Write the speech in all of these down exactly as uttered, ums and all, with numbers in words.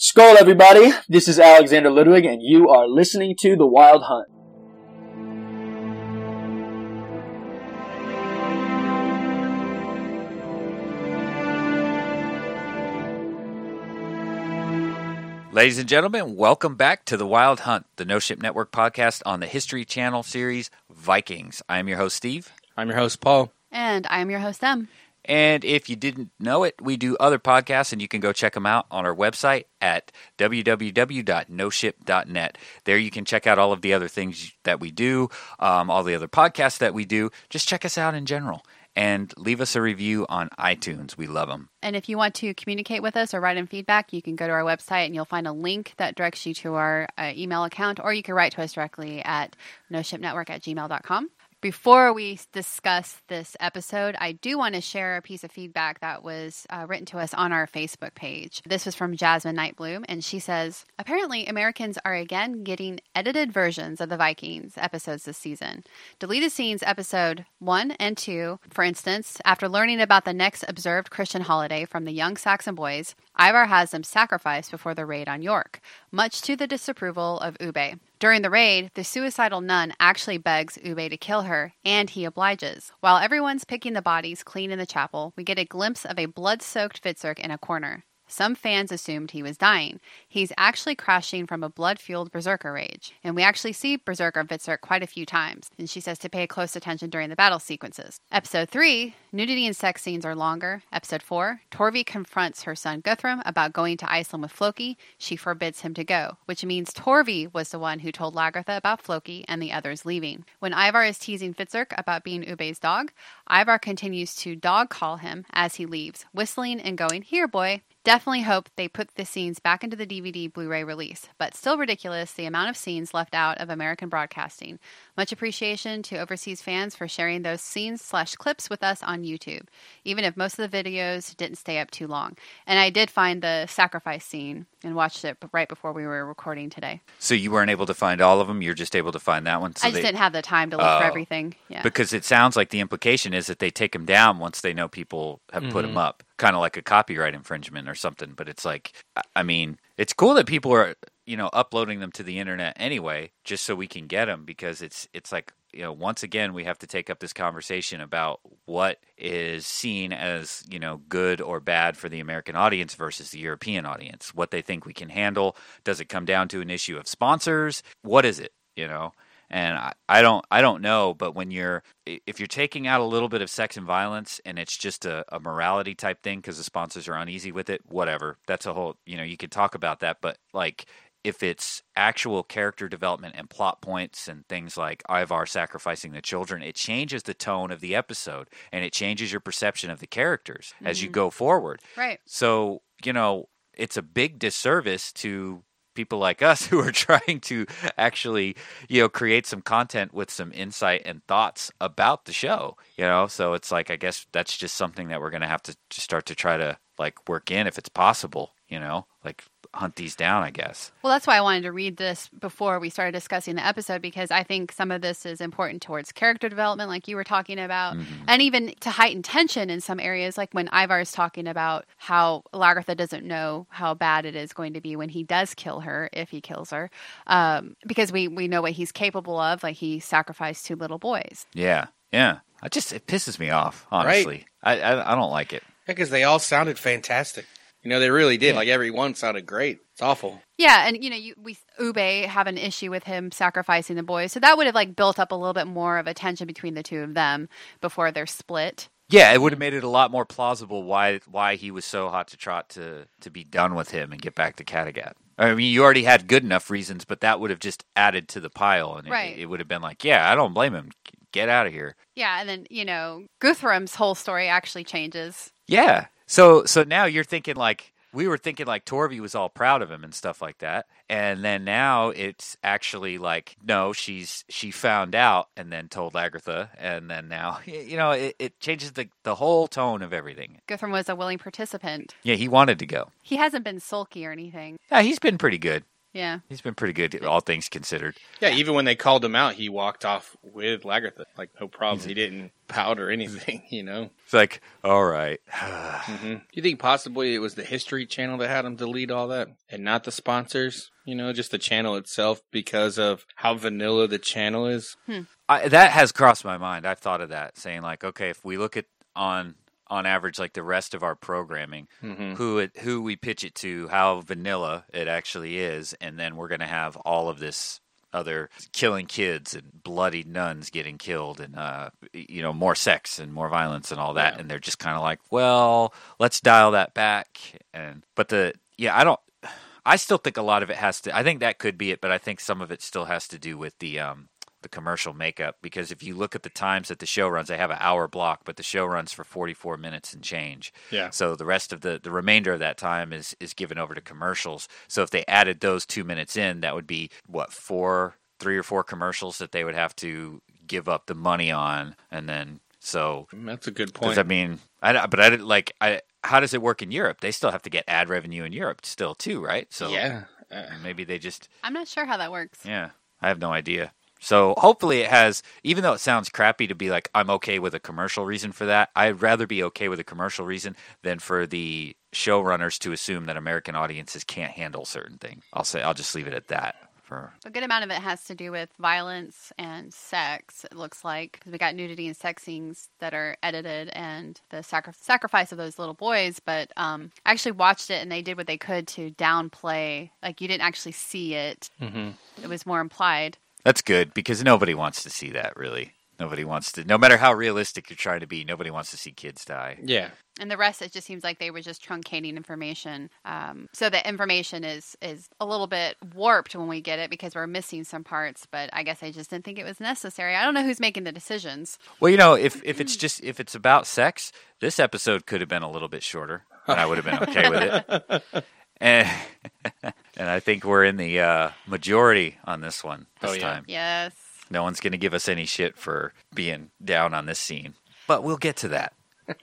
Skål, everybody. This is Alexander Ludwig, and you are listening to The Wild Hunt. Ladies and gentlemen, welcome back to The Wild Hunt, the No Ship Network podcast on the History Channel series Vikings. I am your host, Steve. I'm your host, Paul. And I'm your host, Em. And if you didn't know it, we do other podcasts, and you can go check them out on our website at w w w dot no ship dot net. There you can check out all of the other things that we do, um, all the other podcasts that we do. Just check us out in general. And leave us a review on iTunes. We love them. And if you want to communicate with us or write in feedback, you can go to our website and you'll find a link that directs you to our uh, email account, or you can write to us directly at no ship network at gmail dot com. Before we discuss this episode, I do want to share a piece of feedback that was uh, written to us on our Facebook page. This was from Jasmine Nightbloom, and she says, apparently Americans are again getting edited versions of the Vikings episodes this season. Deleted scenes episode one and two, for instance, after learning about the next observed Christian holiday from the young Saxon boys, Ivar has them sacrificed before the raid on York, much to the disapproval of Ube. During the raid, the suicidal nun actually begs Ube to kill her, and he obliges. While everyone's picking the bodies clean in the chapel, we get a glimpse of a blood-soaked Fitzurk in a corner. Some fans assumed he was dying. He's actually crashing from a blood-fueled berserker rage. And we actually see Berserker Fitzurk quite a few times. And she says to pay close attention during the battle sequences. Episode three, nudity and sex scenes are longer. Episode four, Torvi confronts her son Guthrum about going to Iceland with Floki. She forbids him to go, which means Torvi was the one who told Lagertha about Floki and the others leaving. When Ivar is teasing Fitzurk about being Ube's dog, Ivar continues to dog call him as he leaves, whistling and going, "Here, boy." Definitely hope they put the scenes back into the D V D Blu-ray release, but still ridiculous the amount of scenes left out of American broadcasting. Much appreciation to overseas fans for sharing those scenes slash clips with us on YouTube, even if most of the videos didn't stay up too long. And I did find the sacrifice scene and watched it right before we were recording today. So you weren't able to find all of them? You're just able to find that one? So I just they, didn't have the time to look oh, for everything. Yeah. Because it sounds like the implication is that they take them down once they know people have Mm-hmm. put them up. Kind of like a copyright infringement or something. But it's like, I mean, it's cool that people are, you know, uploading them to the internet anyway, just so we can get them, because it's it's like, you know, once again, we have to take up this conversation about what is seen as, you know, good or bad for the American audience versus the European audience. What they think we can handle. Does it come down to an issue of sponsors? What is it, you know? And I, I don't I don't know, but when you're if you're taking out a little bit of sex and violence and it's just a, a morality type thing because the sponsors are uneasy with it, whatever. That's a whole, you know, you could talk about that. But like if it's actual character development and plot points and things like Ivar sacrificing the children, it changes the tone of the episode and it changes your perception of the characters mm-hmm. as you go forward. Right. So, you know, it's a big disservice to people like us who are trying to actually, you know, create some content with some insight and thoughts about the show, you know? So it's like, I guess that's just something that we're going to have to start to try to like work in if it's possible, you know, like hunt these down, I guess. Well, that's why I wanted to read this before we started discussing the episode, because I think some of this is important towards character development, like you were talking about, mm-hmm. and even to heighten tension in some areas, like when Ivar is talking about how Lagertha doesn't know how bad it is going to be when he does kill her, if he kills her, um, because we, we know what he's capable of, like he sacrificed two little boys. Yeah, yeah. I just, it pisses me off, honestly. Right. I, I I don't like it. Yeah, because they all sounded fantastic. You know, they really did. Yeah. Like, every one sounded great. It's awful. Yeah, and, you know, you, we Ube have an issue with him sacrificing the boys. So that would have, like, built up a little bit more of a tension between the two of them before they're split. Yeah, it would have made it a lot more plausible why why he was so hot to trot to, to be done with him and get back to Kattegat. I mean, you already had good enough reasons, but that would have just added to the pile. And right. it, it would have been like, yeah, I don't blame him. Get out of here. Yeah, and then, you know, Guthrum's whole story actually changes. Yeah. So so now you're thinking like, we were thinking like Torvi was all proud of him and stuff like that. And then now it's actually like, no, she's she found out and then told Lagertha. And then now, you know, it, it changes the, the whole tone of everything. Guthrum was a willing participant. Yeah, he wanted to go. He hasn't been sulky or anything. Yeah, he's been pretty good. Yeah. He's been pretty good, all things considered. Yeah, even when they called him out, he walked off with Lagertha. Like, no problems. He didn't pout or anything, you know? It's like, all right. mm-hmm. Do you think possibly it was the History Channel that had him delete all that and not the sponsors? You know, just the channel itself because of how vanilla the channel is? Hmm. I, that has crossed my mind. I've thought of that, saying like, okay, if we look at on on average like the rest of our programming, mm-hmm. who it, who we pitch it to, how vanilla it actually is, and then we're going to have all of this other killing kids and bloody nuns getting killed and uh you know more sex and more violence and all that, yeah. and they're just kind of like, well, let's dial that back. And but the yeah, I don't. I still think a lot of it has to. I think that could be it, but I think some of it still has to do with the um. the commercial makeup, because if you look at the times that the show runs, they have an hour block, but the show runs for forty-four minutes and change. Yeah. So the rest of the, the remainder of that time is, is given over to commercials. So if they added those two minutes in, that would be what, four, three or four commercials that they would have to give up the money on. And then, so that's a good point. I mean, I, but I didn't like, I, how does it work in Europe? They still have to get ad revenue in Europe still too, right? So yeah, uh, maybe they just, I'm not sure how that works. yeah, I have no idea. So hopefully it has, even though it sounds crappy to be like, I'm okay with a commercial reason for that, I'd rather be okay with a commercial reason than for the showrunners to assume that American audiences can't handle certain things. I'll say, I'll just leave it at that. For A good amount of it has to do with violence and sex, it looks like. Because we got nudity and sex scenes that are edited and the sacri- sacrifice of those little boys. But um, I actually watched it and they did what they could to downplay. Like, you didn't actually see it. Mm-hmm. It was more implied. That's good, because nobody wants to see that, really. Nobody wants to, no matter how realistic you're trying to be, nobody wants to see kids die. Yeah. And the rest, it just seems like they were just truncating information. Um, so the information is is a little bit warped when we get it because we're missing some parts. But I guess I just didn't think it was necessary. I don't know who's making the decisions. Well, you know, if, if it's just, if it's about sex, this episode could have been a little bit shorter, and I would have been okay with it. And and I think we're in the uh, majority on this one this Oh, yeah. time. Yes. No one's going to give us any shit for being down on this scene. But we'll get to that.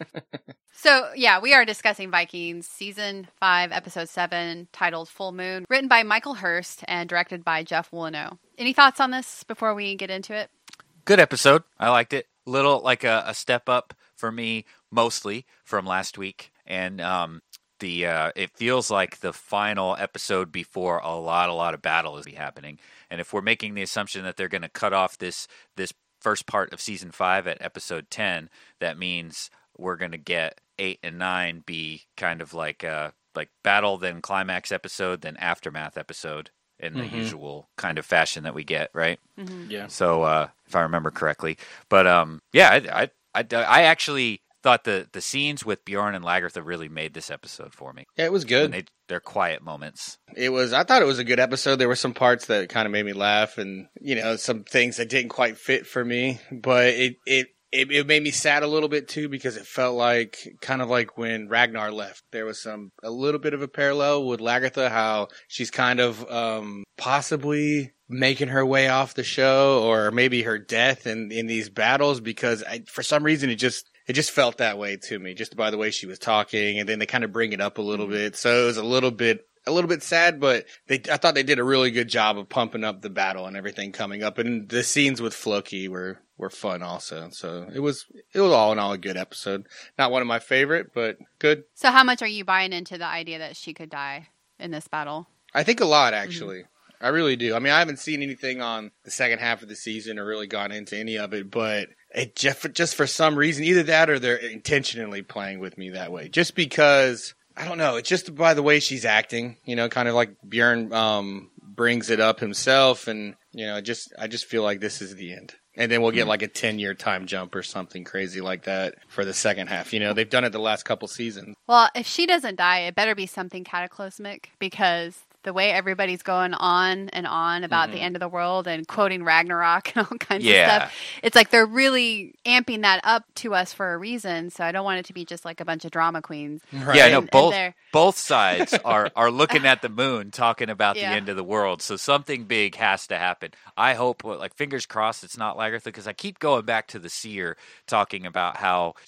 So, yeah, we are discussing Vikings, Season five, Episode seven, titled Full Moon, written by Michael Hurst and directed by Jeff Willeneux. Any thoughts on this before we get into it? Good episode. I liked it. Little like a, a step up for me, mostly, from last week. And um, the uh, it feels like the final episode before a lot, a lot of battle is happening. And if we're making the assumption that they're going to cut off this this first part of Season five at Episode ten, that means we're going to get eight and nine be kind of like uh like battle, then climax episode, then aftermath episode in the Mm-hmm. usual kind of fashion that we get, right? Mm-hmm. Yeah. So uh, if I remember correctly, but um, yeah, I, I I I actually thought the the scenes with Bjorn and Lagertha really made this episode for me. Yeah, it was And good. they they're quiet moments. It was. I thought it was a good episode. There were some parts that kind of made me laugh, and you know, some things that didn't quite fit for me. But it it it, it made me sad a little bit too, because it felt like kind of like when Ragnar left. There was some a little bit of a parallel with Lagertha, how she's kind of um, possibly making her way off the show, or maybe her death in in these battles. Because I, for some reason, it just. It just felt that way to me, just by the way she was talking, and then they kind of bring it up a little bit. So it was a little bit, a little bit sad, but they, I thought they did a really good job of pumping up the battle and everything coming up. And the scenes with Floki were, were fun also. So it was, it was all in all a good episode. Not one of my favorite, but good. So how much are you buying into the idea that she could die in this battle? I think a lot, actually. Mm-hmm. I really do. I mean, I haven't seen anything on the second half of the season or really gone into any of it, but it just, just for some reason, either that or they're intentionally playing with me that way. Just because, I don't know, it's just by the way she's acting, you know, kind of like Bjorn um, brings it up himself, and, you know, just I just feel like this is the end. And then we'll get like a ten-year time jump or something crazy like that for the second half. You know, they've done it the last couple seasons. Well, if she doesn't die, it better be something cataclysmic, because the way everybody's going on and on about Mm-hmm. the end of the world and quoting Ragnarok and all kinds Yeah. of stuff, it's like they're really amping that up to us for a reason. So I don't want it to be just like a bunch of drama queens. Right. Yeah, no, And- and both they're- both sides are, are looking at the moon, talking about Yeah. the end of the world. So something big has to happen. I hope, like, fingers crossed, it's not Lagertha, because I keep going back to the seer talking about how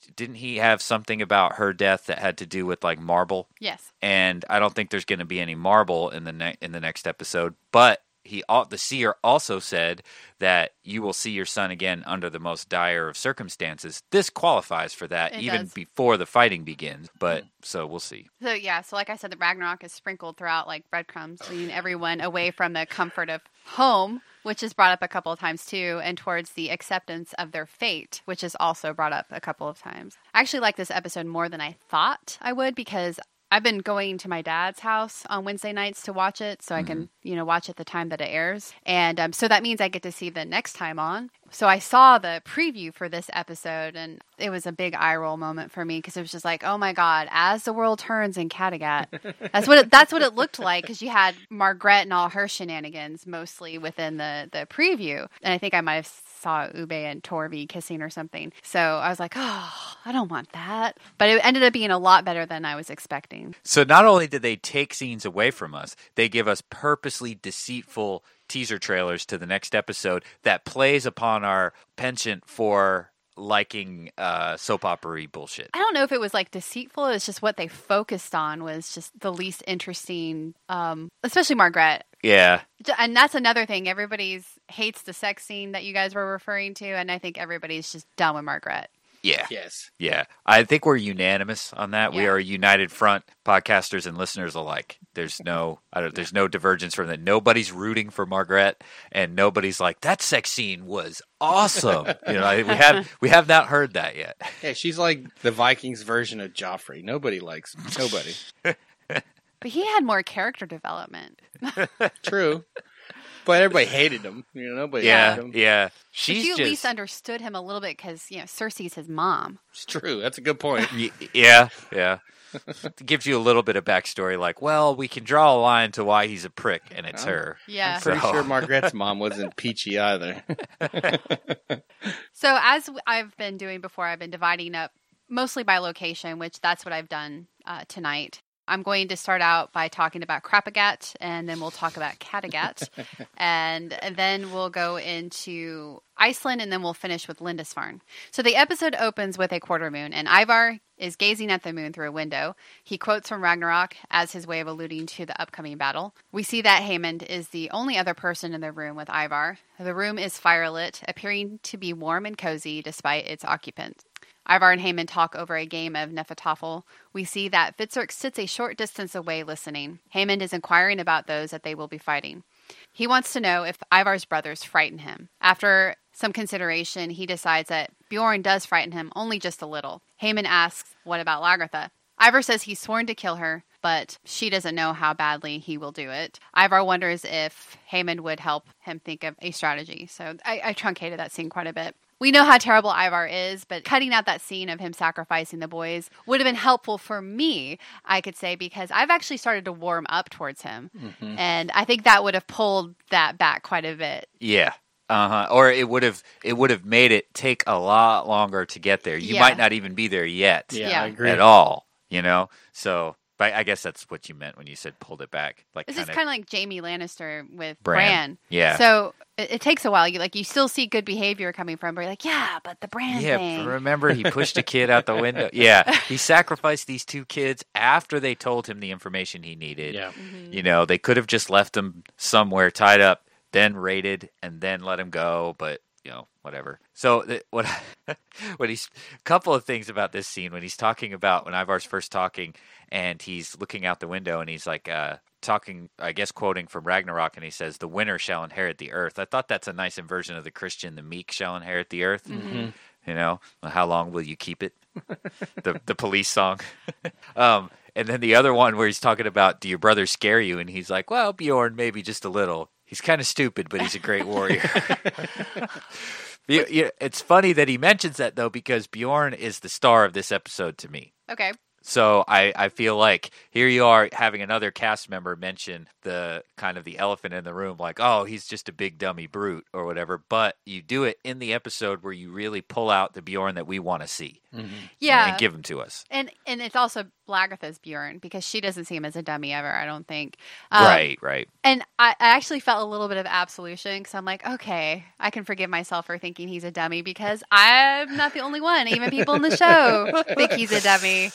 didn't he have something about her death that had to do with like marble? Yes. And I don't think there's going to be any marble in the ne- in the next episode. But he, the seer, also said that you will see your son again under the most dire of circumstances. This qualifies for that, It even does. before the fighting begins. But so we'll see. So yeah, so like I said, the Ragnarok is sprinkled throughout like breadcrumbs, leading everyone away from the comfort of home, which is brought up a couple of times too, and towards the acceptance of their fate, which is also brought up a couple of times. I actually like this episode more than I thought I would because I've been going to my dad's house on Wednesday nights to watch it so I can, you know, watch at the time that it airs. And um, so that means I get to see the next time on. So I saw the preview for this episode and it was a big eye roll moment for me because it was just like, oh my God, as the world turns in Kattegat. That's what it, that's what it looked like because you had Margrethe and all her shenanigans mostly within the, the preview. And I think I might have saw Ube and Torvi kissing or something. So I was like, oh, I don't want that. But it ended up being a lot better than I was expecting. So not only did they take scenes away from us, they give us purposely deceitful teaser trailers to the next episode that plays upon our penchant for liking uh, soap opera-y bullshit. I don't know if it was like deceitful. It's just what they focused on was just the least interesting, um, especially Margrethe. Yeah. And that's another thing. Everybody's hates the sex scene that you guys were referring to, and I think everybody's just done with Margrethe. Yeah. Yes. Yeah. I think we're unanimous on that. We Yeah. are a united front, podcasters and listeners alike. There's no I don't, there's no divergence from that. Nobody's rooting for Margrethe, and nobody's like, that sex scene was awesome. You know, I- we have we have not heard that yet. Yeah, she's like the Vikings version of Joffrey. Nobody likes nobody. But he had more character development. True. But everybody hated him. You know, nobody Yeah. liked him. Yeah. But She's you at just least understood him a little bit because, you know, Cersei's his mom. It's true. That's a good point. Y- yeah, yeah. It gives you a little bit of backstory, like, well, we can draw a line to why he's a prick, and it's Oh. her. Yeah. Pretty So- sure Margrette's mom wasn't peachy either. So as I've been doing before, I've been dividing up mostly by location, which that's what I've done uh, tonight. I'm going to start out by talking about Krapagat, and then we'll talk about Kattegat, and, and then we'll go into Iceland, and then we'll finish with Lindisfarne. So the episode opens with a quarter moon, and Ivar is gazing at the moon through a window. He quotes from Ragnarok as his way of alluding to the upcoming battle. We see that Haemond is the only other person in the room with Ivar. The room is firelit, appearing to be warm and cozy despite its occupant. Ivar and Haemond talk over a game of Nefertafel. We see that Fitzurk sits a short distance away listening. Haemond is inquiring about those that they will be fighting. He wants to know if Ivar's brothers frighten him. After some consideration, he decides that Bjorn does frighten him, only just a little. Haemond asks, what about Lagertha? Ivar says he's sworn to kill her, but she doesn't know how badly he will do it. Ivar wonders if Haemond would help him think of a strategy. So I, I truncated that scene quite a bit. We know how terrible Ivar is, but cutting out that scene of him sacrificing the boys would have been helpful for me, I could say, because I've actually started to warm up towards him. Mm-hmm. And I think that would have pulled that back quite a bit. Yeah. Uh-huh. Or it would have it would have made it take a lot longer to get there. You Yeah. might not even be there yet Yeah, Yeah. I agree. at all, you know? So, but I guess that's what you meant when you said pulled it back. Like This is kinda kind of like Jaime Lannister with Bran. Bran. Yeah. So it, it takes a while. You like you still see good behavior coming from, but you're like, yeah, but the Bran Yeah, thing. remember he pushed a kid out the window. Yeah, he sacrificed these two kids after they told him the information he needed. Yeah. Mhm. You know, they could have just left him somewhere tied up, then raided, and then let him go. But you know, whatever. So th- what? What he's a couple of things about this scene when he's talking about when Ivar's first talking, and he's looking out the window, and he's like uh, talking, I guess, quoting from Ragnarok, and he says, "The winner shall inherit the earth." I thought that's a nice inversion of the Christian, "The meek shall inherit the earth." Mm-hmm. You know, how long will you keep it? the the police song. um, and then the other one where he's talking about, do your brothers scare you? And he's like, well, Bjorn, maybe just a little. He's kind of stupid, but he's a great warrior. You- you- It's funny that he mentions that, though, because Bjorn is the star of this episode to me. Okay. So I, I feel like here you are having another cast member mention the kind of the elephant in the room, like, oh, he's just a big dummy brute or whatever. But you do it in the episode where you really pull out the Bjorn that we want to see Yeah. and give him to us. And and it's also Lagertha's Bjorn because she doesn't see him as a dummy ever, I don't think. Um, right, right. And I, I actually felt a little bit of absolution because I'm like, okay, I can forgive myself for thinking he's a dummy because I'm not the only one. Even people in the show think he's a dummy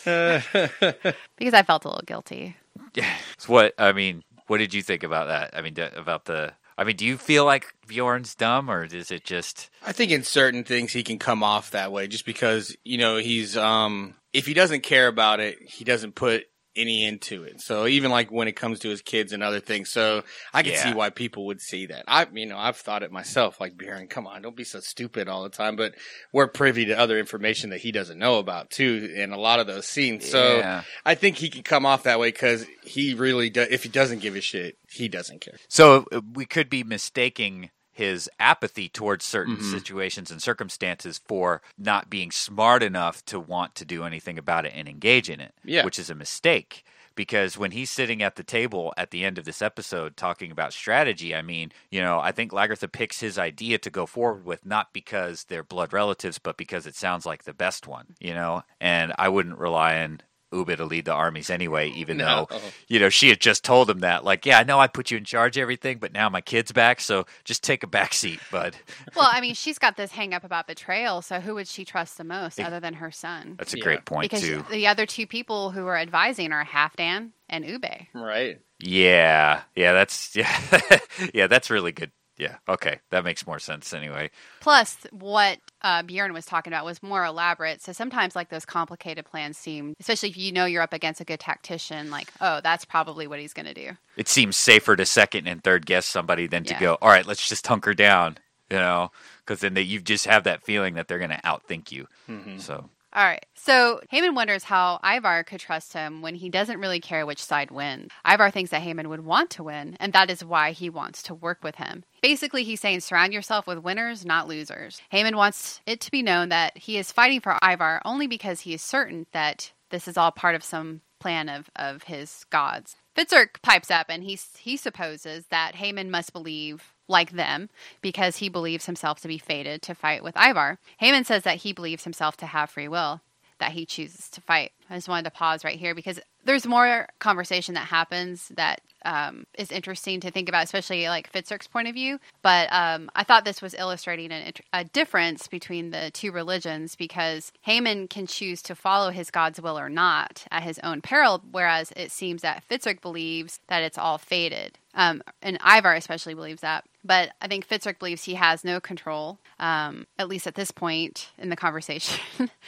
because I felt a little guilty. Yeah. So what, I mean, what did you think about that? I mean, d- about the... I mean, do you feel like Bjorn's dumb, or is it just... I think in certain things he can come off that way just because, you know, he's, um, if he doesn't care about it, he doesn't put any into it. So even like when it comes to his kids and other things. So I can Yeah. see why people would see that. I, you know, I've thought it myself, like, Bjorn, come on, don't be so stupid all the time. But we're privy to other information that he doesn't know about too in a lot of those scenes. So Yeah. I think he can come off that way because he really does. If he doesn't give a shit, he doesn't care. So uh, we could be mistaking his apathy towards certain Mhm. situations and circumstances for not being smart enough to want to do anything about it and engage in it, Yeah. which is a mistake. Because when he's sitting at the table at the end of this episode talking about strategy, I mean, you know, I think Lagertha picks his idea to go forward with not because they're blood relatives, but because it sounds like the best one, you know? And I wouldn't rely on Ube to lead the armies anyway, even No. though, you know, she had just told him that, like, yeah, I know I put you in charge of everything, but now my kid's back, so just take a back seat, bud. Well, I mean, she's got this hang up about betrayal, so who would she trust the most other than her son? That's a Yeah. great point, Because too. the other two people who are advising are Halfdan and Ube. Right. Yeah, yeah, that's, yeah, yeah, that's really good. Yeah, okay, that makes more sense anyway. Plus, what uh, Bjorn was talking about was more elaborate. So sometimes, like, those complicated plans seem, especially if you know you're up against a good tactician, like, oh, that's probably what he's going to do. It seems safer to second and third guess somebody than to Yeah. go, all right, let's just hunker down, you know, because then they, you just have that feeling that they're going to outthink you. Mm-hmm. So, All right. So Haman wonders how Ivar could trust him when he doesn't really care which side wins. Ivar thinks that Haman would want to win, and that is why he wants to work with him. Basically, he's saying surround yourself with winners, not losers. Haman wants it to be known that he is fighting for Ivar only because he is certain that this is all part of some plan of, of his gods. Fitzurk pipes up, and he, he supposes that Haman must believe like them because he believes himself to be fated to fight with Ivar. Haman says that he believes himself to have free will, that he chooses to fight. I just wanted to pause right here because there's more conversation that happens that um, is interesting to think about, especially like Fitzurk's point of view. But um, I thought this was illustrating an, a difference between the two religions because Haman can choose to follow his God's will or not at his own peril, whereas it seems that Fitzurk believes that it's all fated. Um, and Ivar especially believes that. But I think Fitzurk believes he has no control, um, at least at this point in the conversation.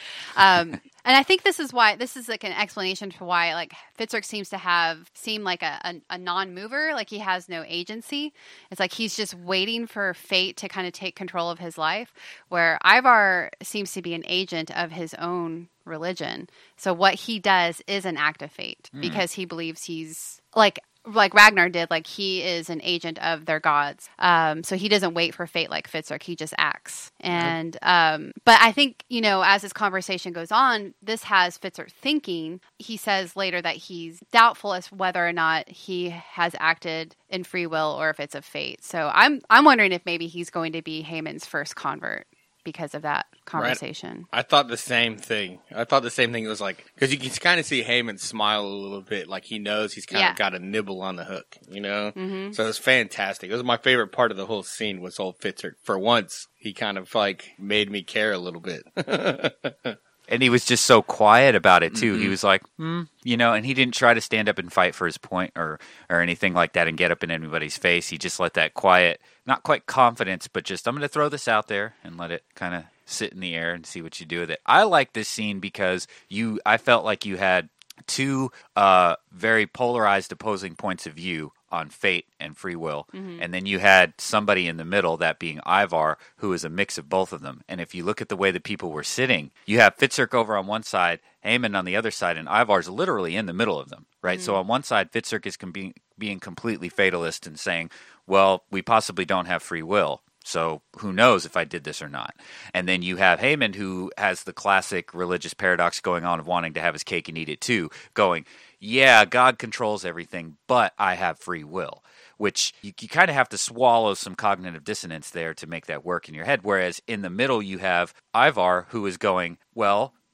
um, and I think this is why, this is like an explanation for why like Fitzurk seems to have, seem like a, a, a non-mover, like he has no agency. It's like he's just waiting for fate to kind of take control of his life, where Ivar seems to be an agent of his own religion. So what he does is an act of fate mm. because he believes he's like, like Ragnar did, like he is an agent of their gods. Um, so he doesn't wait for fate like Fitzurk. He just acts. And, um, but I think, you know, as this conversation goes on, this has Fitzurk thinking. He says later that he's doubtful as whether or not he has acted in free will or if it's a fate. So I'm, I'm wondering if maybe he's going to be Haman's first convert because of that conversation. Right. I thought the same thing. I thought the same thing. It was like, because you can kind of see Haman smile a little bit, like he knows he's kind Yeah. of got a nibble on the hook, you know? Mm-hmm. So it was fantastic. It was my favorite part of the whole scene was old Fitzurk. For once, he kind of like made me care a little bit. and he was just so quiet about it too. Mm-hmm. He was like, hmm, you know, and he didn't try to stand up and fight for his point or, or anything like that and get up in anybody's face. He just let that quiet, not quite confidence, but just, I'm going to throw this out there and let it kind of sit in the air and see what you do with it. I like this scene because you, I felt like you had two uh, very polarized opposing points of view on fate and free will. Mm-hmm. And then you had somebody in the middle, that being Ivar, who is a mix of both of them. And if you look at the way the people were sitting, you have Fitzurk over on one side, Haman on the other side, and Ivar's literally in the middle of them, right? Mm-hmm. So on one side, Fitzurk is com- being, being completely fatalist and saying, well, we possibly don't have free will. So who knows if I did this or not? And then you have Haman, who has the classic religious paradox going on of wanting to have his cake and eat it too, going, yeah, God controls everything, but I have free will, which you, you kind of have to swallow some cognitive dissonance there to make that work in your head. Whereas in the middle, you have Ivar, who is going, well,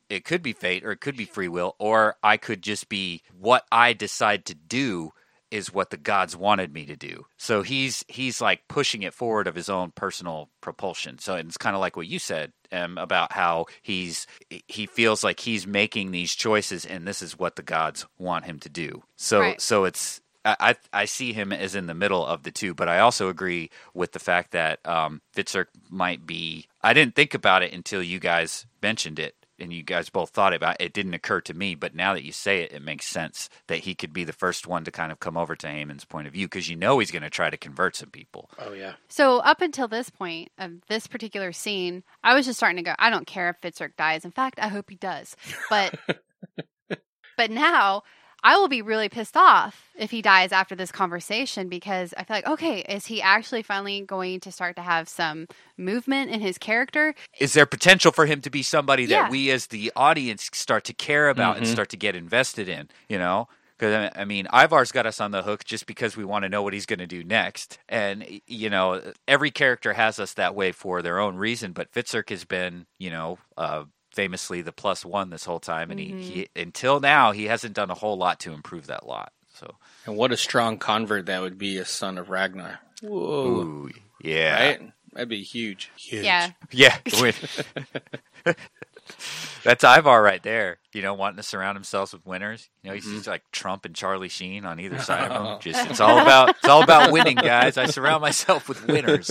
it could be fate, or it could be free will, or I could just be what I decide to do is what the gods wanted me to do. So he's he's like pushing it forward of his own personal propulsion. So it's kind of like what you said um, about how he's he feels like he's making these choices, and this is what the gods want him to do. So Right. so it's I I see him as in the middle of the two, but I also agree with the fact that um, Fitzurk might be. I didn't think about it until you guys mentioned it. And you guys both thought about it. It didn't occur to me, but now that you say it, it makes sense that he could be the first one to kind of come over to Haemon's point of view, because you know he's going to try to convert some people. Oh yeah. So up until this point of this particular scene, I was just starting to go, I don't care if Fitzurk dies. In fact, I hope he does. But but now I will be really pissed off if he dies after this conversation, because I feel like, okay, is he actually finally going to start to have some movement in his character? Is there potential for him to be somebody that Yeah. we as the audience start to care about and Mhm. start to get invested in, you know? Because, I mean, Ivar's got us on the hook just because we want to know what he's going to do next. And, you know, every character has us that way for their own reason, but Fitzurk has been, you know, uh, famously the plus one this whole time. And Mhm. he, he, until now, he hasn't done a whole lot to improve that lot. So, And what a strong convert that would be, a son of Ragnar. Whoa. ooh, yeah. Right? That'd be huge. Huge. Yeah. Yeah. when- That's Ivar right there. You know, wanting to surround himself with winners. You know, he's Mhm. just like Trump and Charlie Sheen on either side of him. Just it's all about it's all about winning, guys. I surround myself with winners.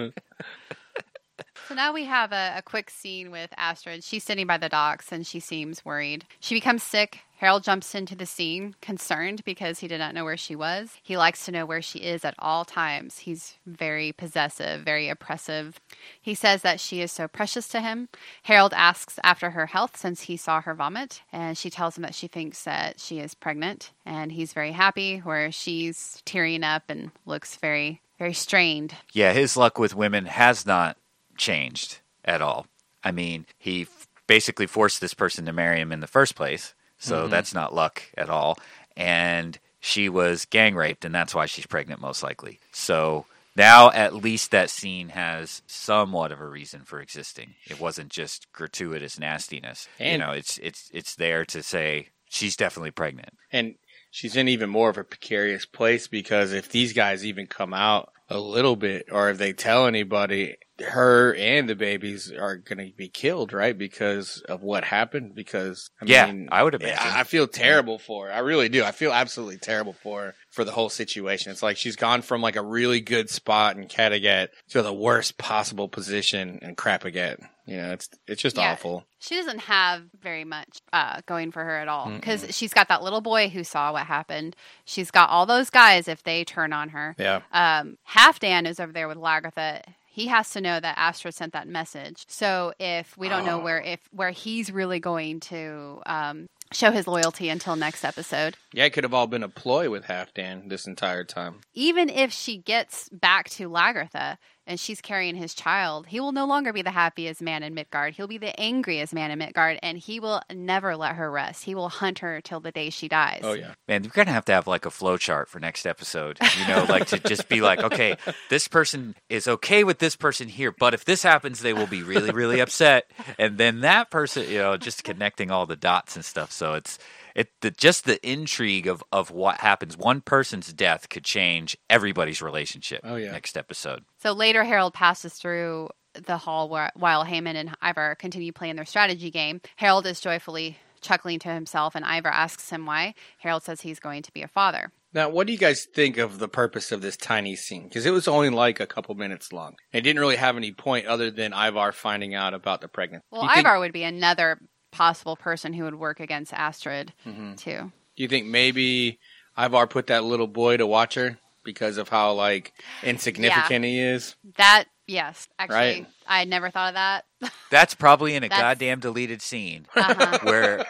So now we have a, a quick scene with Astrid. She's sitting by the docks and she seems worried. She becomes sick. Harold jumps into the scene, concerned because he did not know where she was. He likes to know where she is at all times. He's very possessive, very oppressive. He says that she is so precious to him. Harold asks after her health since he saw her vomit, and she tells him that she thinks that she is pregnant, and he's very happy, where she's tearing up and looks very, very strained. Yeah, his luck with women has not changed at all. I mean, he f- basically forced this person to marry him in the first place. So Mhm. that's not luck at all. And she was gang raped, and that's why she's pregnant, most likely. So now at least that scene has somewhat of a reason for existing. It wasn't just gratuitous nastiness. And- you know, it's it's it's there to say she's definitely pregnant. And she's in even more of a precarious place, because if these guys even come out a little bit, or if they tell anybody, her and the babies are going to be killed, right? Because of what happened. Because I Yeah, mean, I would imagine. I I feel terrible for her. I really do. I feel absolutely terrible for her, for the whole situation. It's like she's gone from like a really good spot in Kattegat to the worst possible position in Krapaget. You know, it's it's just Yeah. awful. She doesn't have very much uh, going for her at all, because she's got that little boy who saw what happened. She's got all those guys if they turn on her. Yeah. Um, Halfdan is over there with Lagertha. He has to know that Astrid sent that message. So if we don't know Oh. where if where he's really going to um, show his loyalty until next episode. Yeah, it could have all been a ploy with Halfdan this entire time. Even if she gets back to Lagertha and she's carrying his child, he will no longer be the happiest man in Midgard. He'll be the angriest man in Midgard, and he will never let her rest. He will hunt her till the day she dies. Oh, yeah. Man, we're gonna have to have like a flow chart for next episode. You know, like to just be like, okay, this person is okay with this person here, but if this happens, they will be really, really upset. And then that person, you know, just connecting all the dots and stuff. So it's it the just the intrigue of of what happens. One person's death could change everybody's relationship. Oh, yeah. Next episode. So later, Harold passes through the hall where, while Haemon and Ivar continue playing their strategy game. Harold is joyfully chuckling to himself, and Ivar asks him why. Harold says he's going to be a father. Now, what do you guys think of the purpose of this tiny scene? Because it was only like a couple minutes long. It didn't really have any point other than Ivar finding out about the pregnancy. Well, Do you think- Ivar would be another possible person who would work against Astrid, Mhm. too. Do you think maybe Ivar put that little boy to watch her because of how, like, insignificant he is? That, yes. Actually, Right. I had never thought of that. That's probably in a That's- goddamn deleted scene Uh-huh. where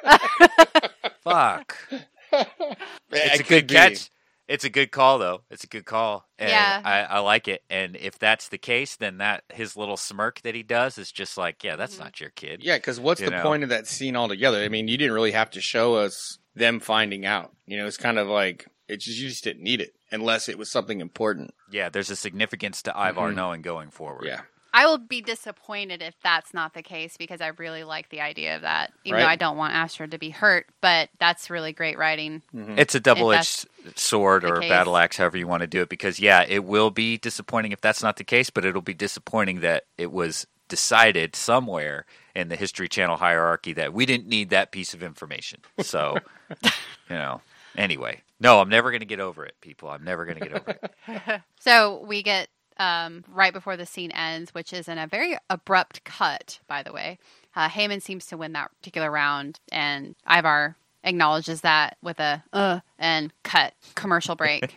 fuck. It's It a good could be. catch. It's a good call, though. It's a good call, and Yeah. I, I like it. And if that's the case, then that his little smirk that he does is just like, yeah, that's Mhm. not your kid. Yeah, because what's You the know. point of that scene altogether? I mean, you didn't really have to show us them finding out. You know, it's kind of like, it just, you just didn't need it unless it was something important. Yeah, there's a significance to Ivar Mhm. knowing going forward. Yeah. I will be disappointed if that's not the case because I really like the idea of that. Even Right. though I don't want Astrid to be hurt, but that's really great writing. Mm-hmm. It's a double-edged sword or a case. battle axe, however you want to do it, because, yeah, it will be disappointing if that's not the case, but it'll be disappointing that it was decided somewhere in the History Channel hierarchy that we didn't need that piece of information. So, you know, anyway. No, I'm never going to get over it, people. I'm never going to get over it. So we get um, right before the scene ends, which is in a very abrupt cut, by the way. Uh, Heyman seems to win that particular round, and Ivar acknowledges that with a uh and cut commercial break.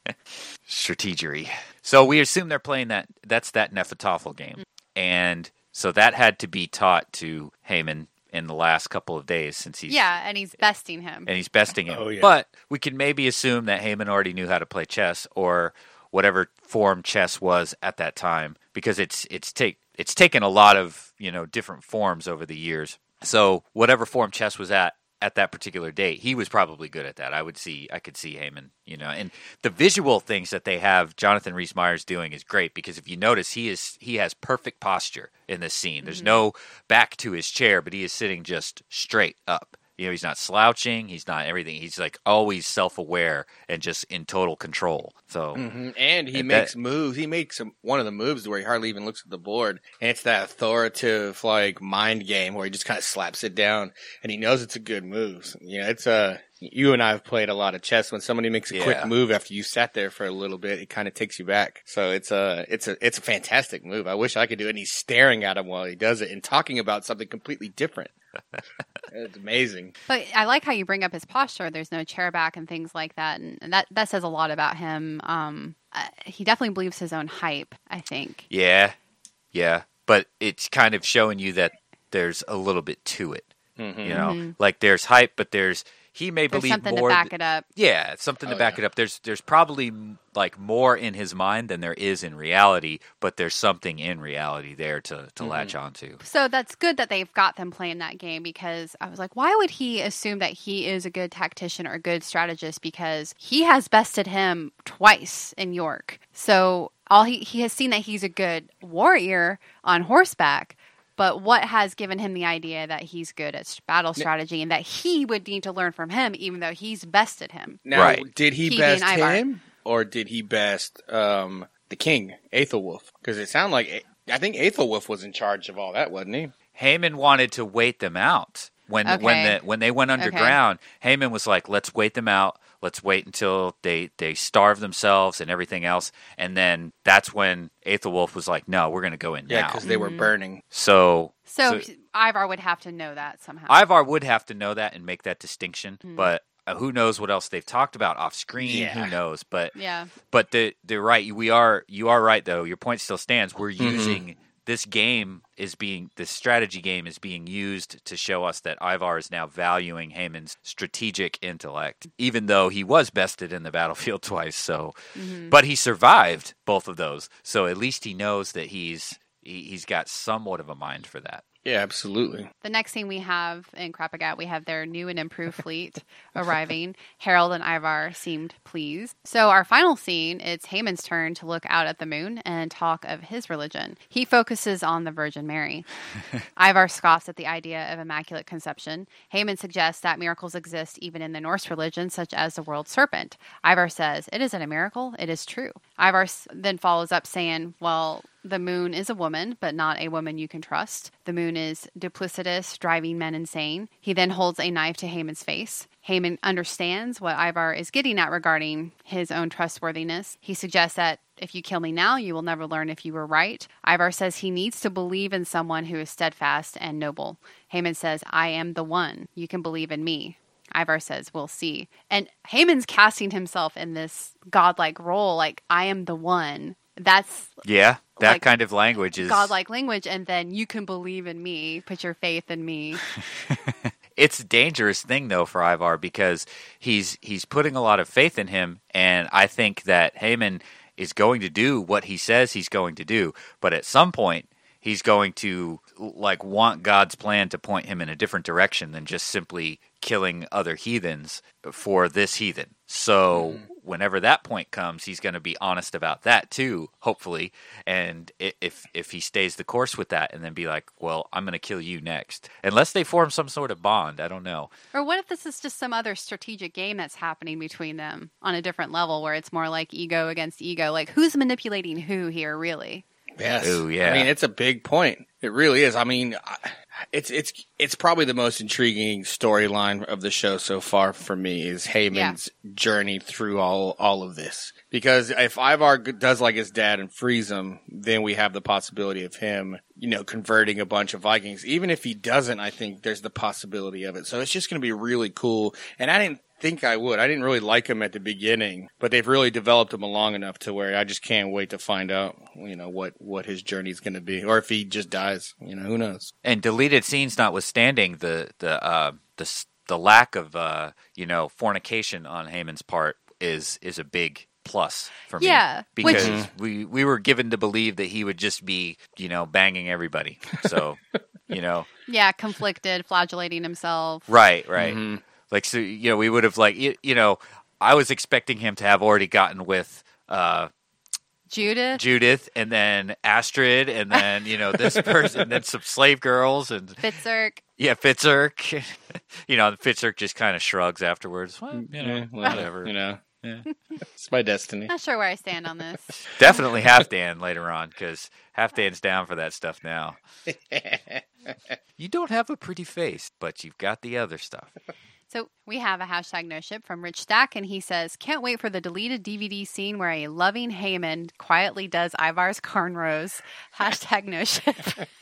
Strategery. So we assume they're playing that. That's that Nefertofel game. And so that had to be taught to Heyman in the last couple of days since he's Yeah, and he's besting him. and he's besting him. Oh, yeah. But we can maybe assume that Heyman already knew how to play chess or whatever form chess was at that time, because it's it's take it's taken a lot of, you know, different forms over the years. So whatever form chess was at at that particular date, he was probably good at that. I would see, I could see Heyman, you know, and the visual things that they have Jonathan Rhys Meyers doing is great, because if you notice, he is he has perfect posture in this scene. There's mm-hmm. no back to his chair, but he is sitting just straight up. You know, he's not slouching. He's not everything. He's like always self-aware and just in total control. So, mm-hmm. and he and makes that, moves. He makes some, one of the moves where he hardly even looks at the board, and it's that authoritative like mind game where he just kind of slaps it down, and he knows it's a good move. You know, it's a. Uh, you and I have played a lot of chess. When somebody makes a yeah. quick move after you sat there for a little bit, it kind of takes you back. So it's a, it's a, it's a fantastic move. I wish I could do it. And he's staring at him while he does it and talking about something completely different. It's amazing. But I like how you bring up his posture. There's no chair back and things like that, and, and that that says a lot about him. Um, uh, he definitely believes his own hype, I think. Yeah, yeah. But it's kind of showing you that there's a little bit to it. Mm-hmm. You know, mm-hmm. like there's hype, but there's he may there's believe something more. to back th- it up. Yeah, something oh, to back yeah. it up. There's there's probably like more in his mind than there is in reality, but there's something in reality there to to mm-hmm. latch onto. So that's good that they've got them playing that game, because I was like, why would he assume that he is a good tactician or a good strategist? Because he has bested him twice in York. So all he he has seen that he's a good warrior on horseback. But what has given him the idea that he's good at battle strategy and that he would need to learn from him, even though he's bested him? Now, right. did he, he best Ivar. him, or did he best um, the king, Aethelwulf? Because it sounded like, I think Aethelwulf was in charge of all that, wasn't he? Heyman wanted to wait them out. When okay. when the, when they went underground, okay. Heyman was like, let's wait them out. Let's wait until they, they starve themselves and everything else. And then that's when Aethelwulf was like, no, we're going to go in yeah, now. Yeah, because they were burning. So, so, so Ivar would have to know that somehow. Ivar would have to know that and make that distinction. Mm. But uh, who knows what else they've talked about off screen? Yeah. Who knows? But yeah. But the the right we are you are right though. Your point still stands. We're mm-hmm. using. This game is being, this strategy game is being used to show us that Ivar is now valuing Heyman's strategic intellect, even though he was bested in the battlefield twice. So, mm-hmm. but he survived both of those. So at least he knows that he's he, he's got somewhat of a mind for that. Yeah, absolutely. The next thing we have in Krapagat, we have their new and improved fleet arriving. Harold and Ivar seemed pleased. So our final scene, it's Heyman's turn to look out at the moon and talk of his religion. He focuses on the Virgin Mary. Ivar scoffs at the idea of immaculate conception. Heyman suggests that miracles exist even in the Norse religion, such as the world serpent. Ivar says, it isn't a miracle, it is true. Ivar then follows up saying, well, the moon is a woman, but not a woman you can trust. The moon is duplicitous, driving men insane. He then holds a knife to Heyman's face. Heyman understands what Ivar is getting at regarding his own trustworthiness. He suggests that if you kill me now, you will never learn if you were right. Ivar says he needs to believe in someone who is steadfast and noble. Heyman says, I am the one. You can believe in me. Ivar says, we'll see. And Heyman's casting himself in this godlike role, like, I am the one. That's yeah, that like kind of language is godlike language, and then you can believe in me, put your faith in me. It's a dangerous thing though for Ivar, because he's he's putting a lot of faith in him, and I think that Heyman is going to do what he says he's going to do, but at some point he's going to like want God's plan to point him in a different direction than just simply killing other heathens for this heathen. So mm. whenever that point comes, he's going to be honest about that too, hopefully. And if if he stays the course with that, and then be like, well, I'm going to kill you next. Unless they form some sort of bond. I don't know. Or what if this is just some other strategic game that's happening between them on a different level where it's more like ego against ego? Like, who's manipulating who here, really? Yes. Ooh, yeah. I mean, it's a big point. It really is. I mean, it's it's it's probably the most intriguing storyline of the show so far for me is Heyman's yeah. journey through all all of this. Because if Ivar does like his dad and frees him, then we have the possibility of him, you know, converting a bunch of Vikings. Even if he doesn't, I think there's the possibility of it. So it's just going to be really cool. And I didn't think I would. I didn't really like him at the beginning, but they've really developed him long enough to where I just can't wait to find out, you know, what, what his journey is going to be, or if he just dies, you know, who knows? And deleted scenes notwithstanding, the the uh, the the lack of uh, you know, fornication on Heyman's part is is a big plus for me. Yeah, because which... we we were given to believe that he would just be, you know, banging everybody. So, you know, yeah, conflicted, flagellating himself. Right, right. Mm-hmm. Like, so, you know, we would have, like, you, you know, I was expecting him to have already gotten with uh, Judith, Judith, and then Astrid, and then, you know, this person, and then some slave girls, and Fitzurk. Yeah, Fitzurk. You know, Fitzurk just kind of shrugs afterwards. Well, you know, yeah, well, whatever. You know, yeah. It's my destiny. Not sure where I stand on this. Definitely Halfdan later on, because Halfdan's down for that stuff now. You don't have a pretty face, but you've got the other stuff. So we have a hashtag no ship from Rich Stack, and he says, can't wait for the deleted D V D scene where a loving Heyman quietly does Ivar's cornrows. Hashtag no ship.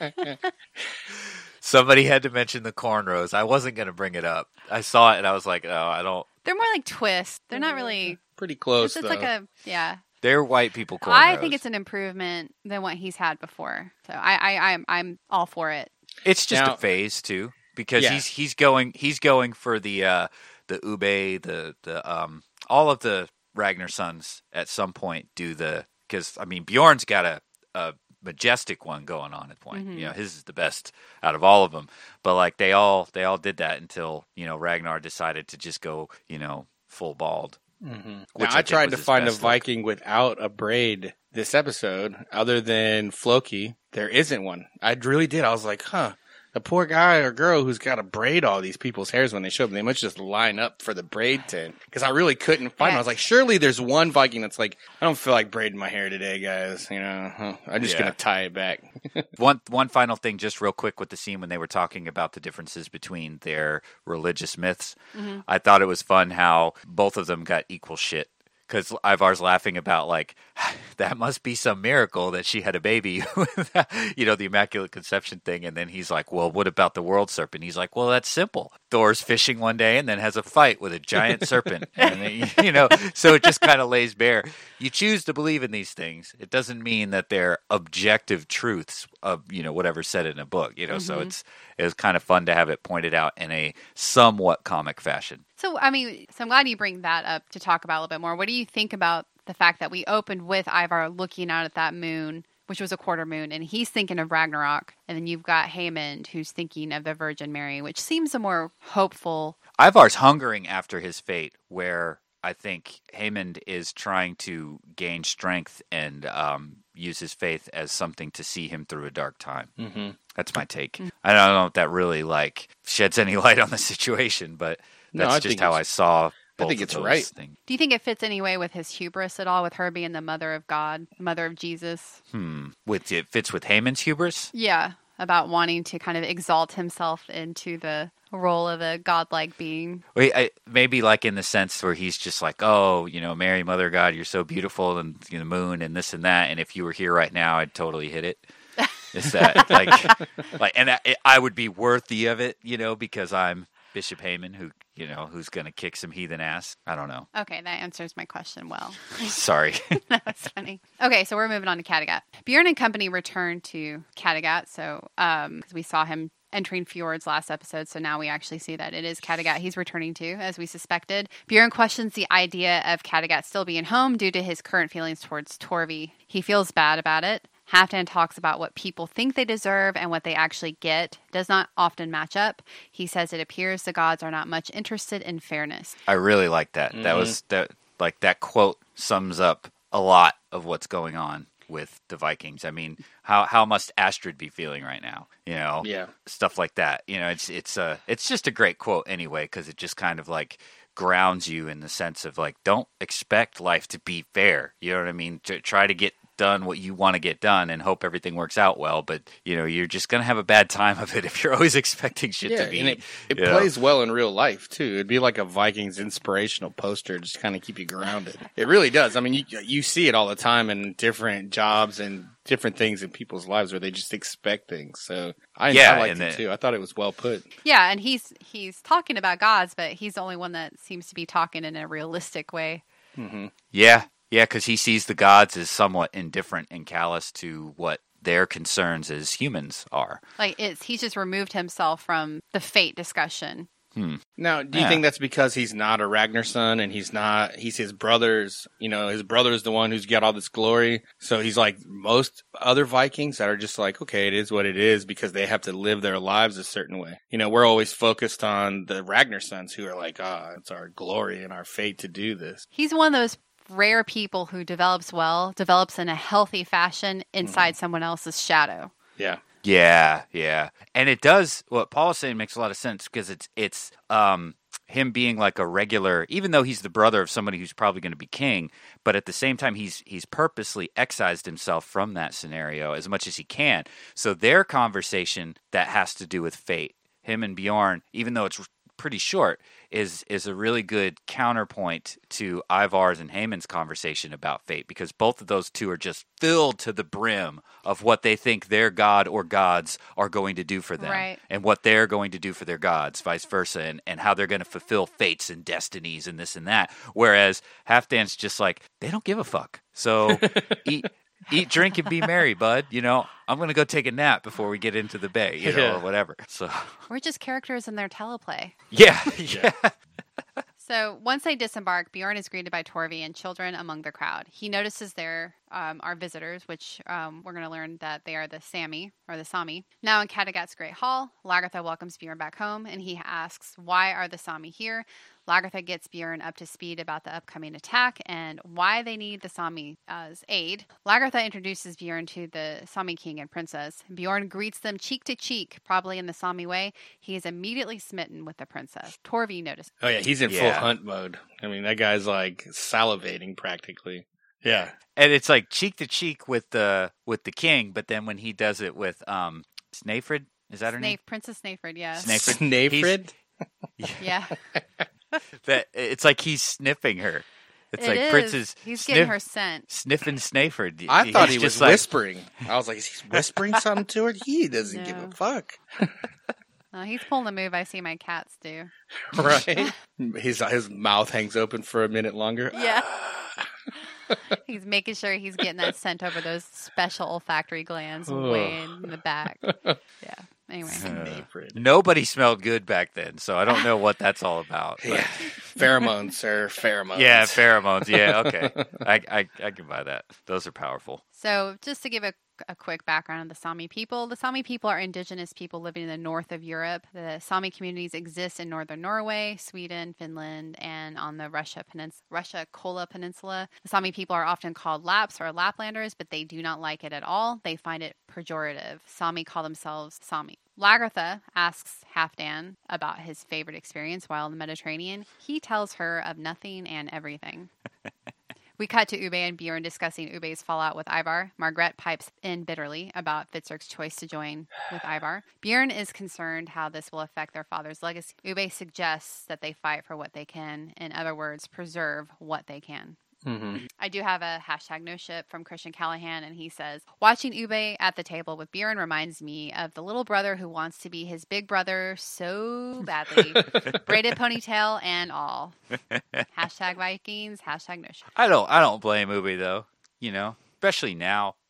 Somebody had to mention the cornrows. I wasn't going to bring it up. I saw it, and I was like, oh, I don't. They're more like twists. They're not really. Pretty close, It's, it's though. like a, yeah. They're white people cornrows. I think it's an improvement than what he's had before. So I, I, I'm, I'm all for it. It's just Now- a phase, too. Because Yeah. he's he's going he's going for the uh, the Ube the the um all of the Ragnar sons at some point do the, because I mean Bjorn's got a, a majestic one going on at point. Mm-hmm. You know, his is the best out of all of them. But like they all they all did that until, you know, Ragnar decided to just go, you know, full bald. Mm-hmm. Which Now, I I think tried was to his find a best look. Viking without a braid this episode, other than Floki. There isn't one. I really did. I was like, huh. The poor guy or girl who's got to braid all these people's hairs when they show up, they must just line up for the braid tent. Because I really couldn't find Yeah. it. I was like, surely there's one Viking that's like, I don't feel like braiding my hair today, guys. You know, huh, I'm just Yeah. going to tie it back. One one final thing, just real quick, with the scene when they were talking about the differences between their religious myths. Mm-hmm. I thought it was fun how both of them got equal shit. Because Ivar's laughing about, like, that must be some miracle that she had a baby, you know, the Immaculate Conception thing. And then he's like, well, what about the world serpent? He's like, well, that's simple. Thor's fishing one day and then has a fight with a giant serpent. And then, you know, so it just kind of lays bare. You choose to believe in these things. It doesn't mean that they're objective truths of, you know, whatever's said in a book, you know. Mm-hmm. So it's it was kind of fun to have it pointed out in a somewhat comic fashion. So, I mean, so I'm glad you bring that up to talk about a little bit more. What do you think about the fact that we opened with Ivar looking out at that moon, which was a quarter moon, and he's thinking of Ragnarok, and then you've got Haymond who's thinking of the Virgin Mary, which seems a more hopeful. Ivar's hungering after his fate, where I think Haymond is trying to gain strength and um, use his faith as something to see him through a dark time. Mm-hmm. That's my take. Mm-hmm. I don't know if that really like sheds any light on the situation, but No, that's I just think how I it's- saw both I think of it's those right. things. Do you think it fits any way with his hubris at all, with her being the mother of God, mother of Jesus? Hmm. With it fits with Haymond's hubris? Yeah, about wanting to kind of exalt himself into the role of a godlike being. Wait, I, maybe like in the sense where he's just like, oh, you know, Mary, Mother of God, you're so beautiful, and you know, the moon, and this and that, and if you were here right now, I'd totally hit it. Is that like, like, and I, I would be worthy of it, you know, because I'm Bishop Haymond, who you know, who's gonna kick some heathen ass. I don't know. Okay, that answers my question well. Sorry. That was funny. Okay, so we're moving on to Kattegat. Bjorn and company returned to Kattegat, so um, because we saw him entering fjords last episode, so now we actually see that it is Kattegat he's returning to, as we suspected. Bjorn questions the idea of Kattegat still being home due to his current feelings towards Torvi. He feels bad about it. Halfdan talks about what people think they deserve and what they actually get does not often match up. He says it appears the gods are not much interested in fairness. I really like that. Mm-hmm. That was that like that quote sums up a lot of what's going on with the Vikings. I mean, how how must Astrid be feeling right now? You know, Yeah. stuff like that. You know, it's it's uh it's just a great quote anyway, because it just kind of like grounds you in the sense of like, don't expect life to be fair. You know what I mean? To try to get done what you want to get done and hope everything works out well, but you know, you're just gonna have a bad time of it if you're always expecting shit Yeah, to be. and it, it you know. plays well in real life too. It'd be like a Vikings inspirational poster, just kind of keep you grounded. It really does. I mean, you you see it all the time in different jobs and different things in people's lives where they just expect things. So I, Yeah, I liked and it the- too. I thought it was well put. Yeah, and he's he's talking about gods, but he's the only one that seems to be talking in a realistic way. Mm-hmm. Yeah, yeah, because he sees the gods as somewhat indifferent and callous to what their concerns as humans are. Like it's he's just removed himself from the fate discussion. Hmm. Now, do you Yeah. think that's because he's not a Ragnar son and he's not, he's his brother's, you know, his brother's the one who's got all this glory. So he's like most other Vikings that are just like, okay, it is what it is because they have to live their lives a certain way. You know, we're always focused on the Ragnar sons who are like, ah, it's our glory and our fate to do this. He's one of those rare people who develops well, develops in a healthy fashion inside someone else's shadow. Yeah. Yeah, yeah, and it does. What Paul is saying makes a lot of sense because it's it's um him being like a regular, even though he's the brother of somebody who's probably going to be king, but at the same time he's he's purposely excised himself from that scenario as much as he can. So their conversation that has to do with fate, him and Bjorn, even though it's pretty short, is is a really good counterpoint to Ivar's and Haemon's conversation about fate, because both of those two are just filled to the brim of what they think their god or gods are going to do for them, Right. and what they're going to do for their gods, vice versa, and, and how they're going to fulfill fates and destinies and this and that. Whereas Halfdan's just like, they don't give a fuck. So eat eat, drink, and be merry, bud. You know, I'm going to go take a nap before we get into the bay, you know, Yeah. or whatever. So We're just characters in their teleplay. yeah, yeah. So once they disembark, Bjorn is greeted by Torvi and children among the crowd. He notices there um, are visitors, which um, we're going to learn that they are the Sami, or the Sami. Now in Kattegat's Great Hall, Lagertha welcomes Bjorn back home, and he asks, why are the Sami here? Lagertha gets Bjorn up to speed about the upcoming attack and why they need the Sami's aid. Lagertha introduces Bjorn to the Sami king and princess. Bjorn greets them cheek to cheek, probably in the Sami way. He is immediately smitten with the princess. Torvi notices. Oh, yeah. He's in full Yeah. hunt mode. I mean, that guy's like salivating practically. Yeah. And it's like cheek to cheek with the with the king, but then when he does it with um Snæfrid, is that her name? Snape, Princess Snæfrid, yeah. Snæfrid. Snæfrid? Yeah. That it's like he's sniffing her. It's It like is. Princess He's sniff, getting her scent. sniffing Snæfrid. I thought He's he was just like, whispering. I was like, is he whispering something to her? He doesn't give No. a fuck. No, he's pulling the move I see my cats do. Right? his, his mouth hangs open for a minute longer. Yeah. He's making sure he's getting that scent over those special olfactory glands way in the back. Yeah. Anyway. Snæfrid. Nobody smelled good back then, so I don't know what that's all about. but- Yeah. Pheromones, sir. Pheromones. Yeah, pheromones. Yeah, okay. I, I I can buy that. Those are powerful. So, just to give a, a quick background on the Sami people, the Sami people are indigenous people living in the north of Europe. The Sami communities exist in northern Norway, Sweden, Finland, and on the Russia Penins- Russia Kola Peninsula. The Sami people are often called Laps or Laplanders, but they do not like it at all. They find it pejorative. Sami call themselves Sami. Lagertha asks Halfdan about his favorite experience while in the Mediterranean. He tells her of nothing and everything. We cut to Ube and Bjorn discussing Ube's fallout with Ivar. Margrethe pipes in bitterly about Fitzurk's choice to join with Ivar. Bjorn is concerned how this will affect their father's legacy. Ube suggests that they fight for what they can. In other words, preserve what they can. Mm-hmm. I do have a hashtag no ship from Christian Callahan, and he says, watching Ube at the table with Bjorn reminds me of the little brother who wants to be his big brother so badly. Braided ponytail and all. Hashtag Vikings, hashtag no ship. I don't I don't blame Ubi though. You know, especially now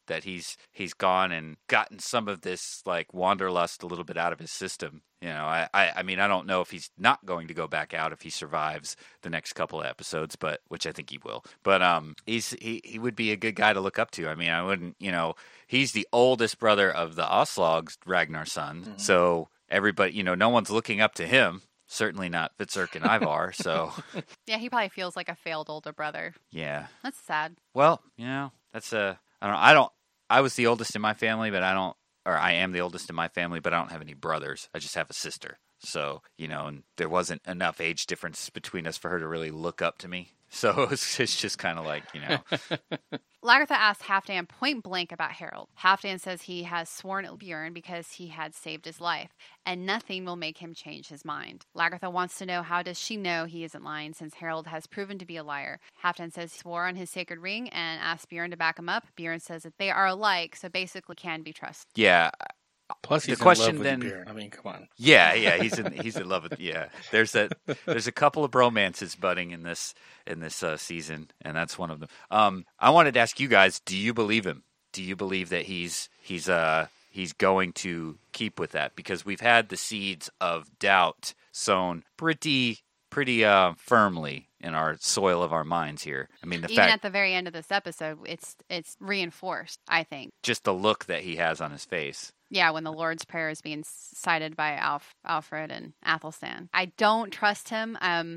that he's he's gone and gotten some of this like wanderlust a little bit out of his system. You know, I, I, I mean, I don't know if he's not going to go back out if he survives the next couple of episodes, but which I think he will. But um, he's he, he would be a good guy to look up to. I mean, I wouldn't, you know, he's the oldest brother of the Oslaugs, Ragnar's son. Mm-hmm. So everybody, you know, no one's looking up to him. Certainly not Fitzurk and Ivar. So yeah, he probably feels like a failed older brother. Yeah, that's sad. Well, you know, that's a I don't know. I don't. I was the oldest in my family, but I don't. Or I am the oldest in my family, but I don't have any brothers. I just have a sister. So, you know, and there wasn't enough age difference between us for her to really look up to me. So it's, it's just kind of like, you know. Lagertha asks Halfdan point blank about Harold. Halfdan says he has sworn at Bjorn because he had saved his life, and nothing will make him change his mind. Lagertha wants to know how does she know he isn't lying since Harold has proven to be a liar. Halfdan says he swore on his sacred ring and asks Bjorn to back him up. Bjorn says that they are alike, so basically can be trusted. Yeah. Plus, he's the question in love with then, Bjorn. I mean, come on. Yeah, yeah, he's in he's in love with yeah. There's a there's a couple of bromances budding in this in this uh, season, and that's one of them. Um, I wanted to ask you guys: do you believe him? Do you believe that he's he's uh he's going to keep with that? Because we've had the seeds of doubt sown pretty pretty uh, firmly in our soil of our minds here. I mean, the even fact at the very end of this episode, it's it's reinforced. I think just the look that he has on his face. Yeah, when the Lord's Prayer is being cited by Alf, Alfred and Athelstan. I don't trust him. Um,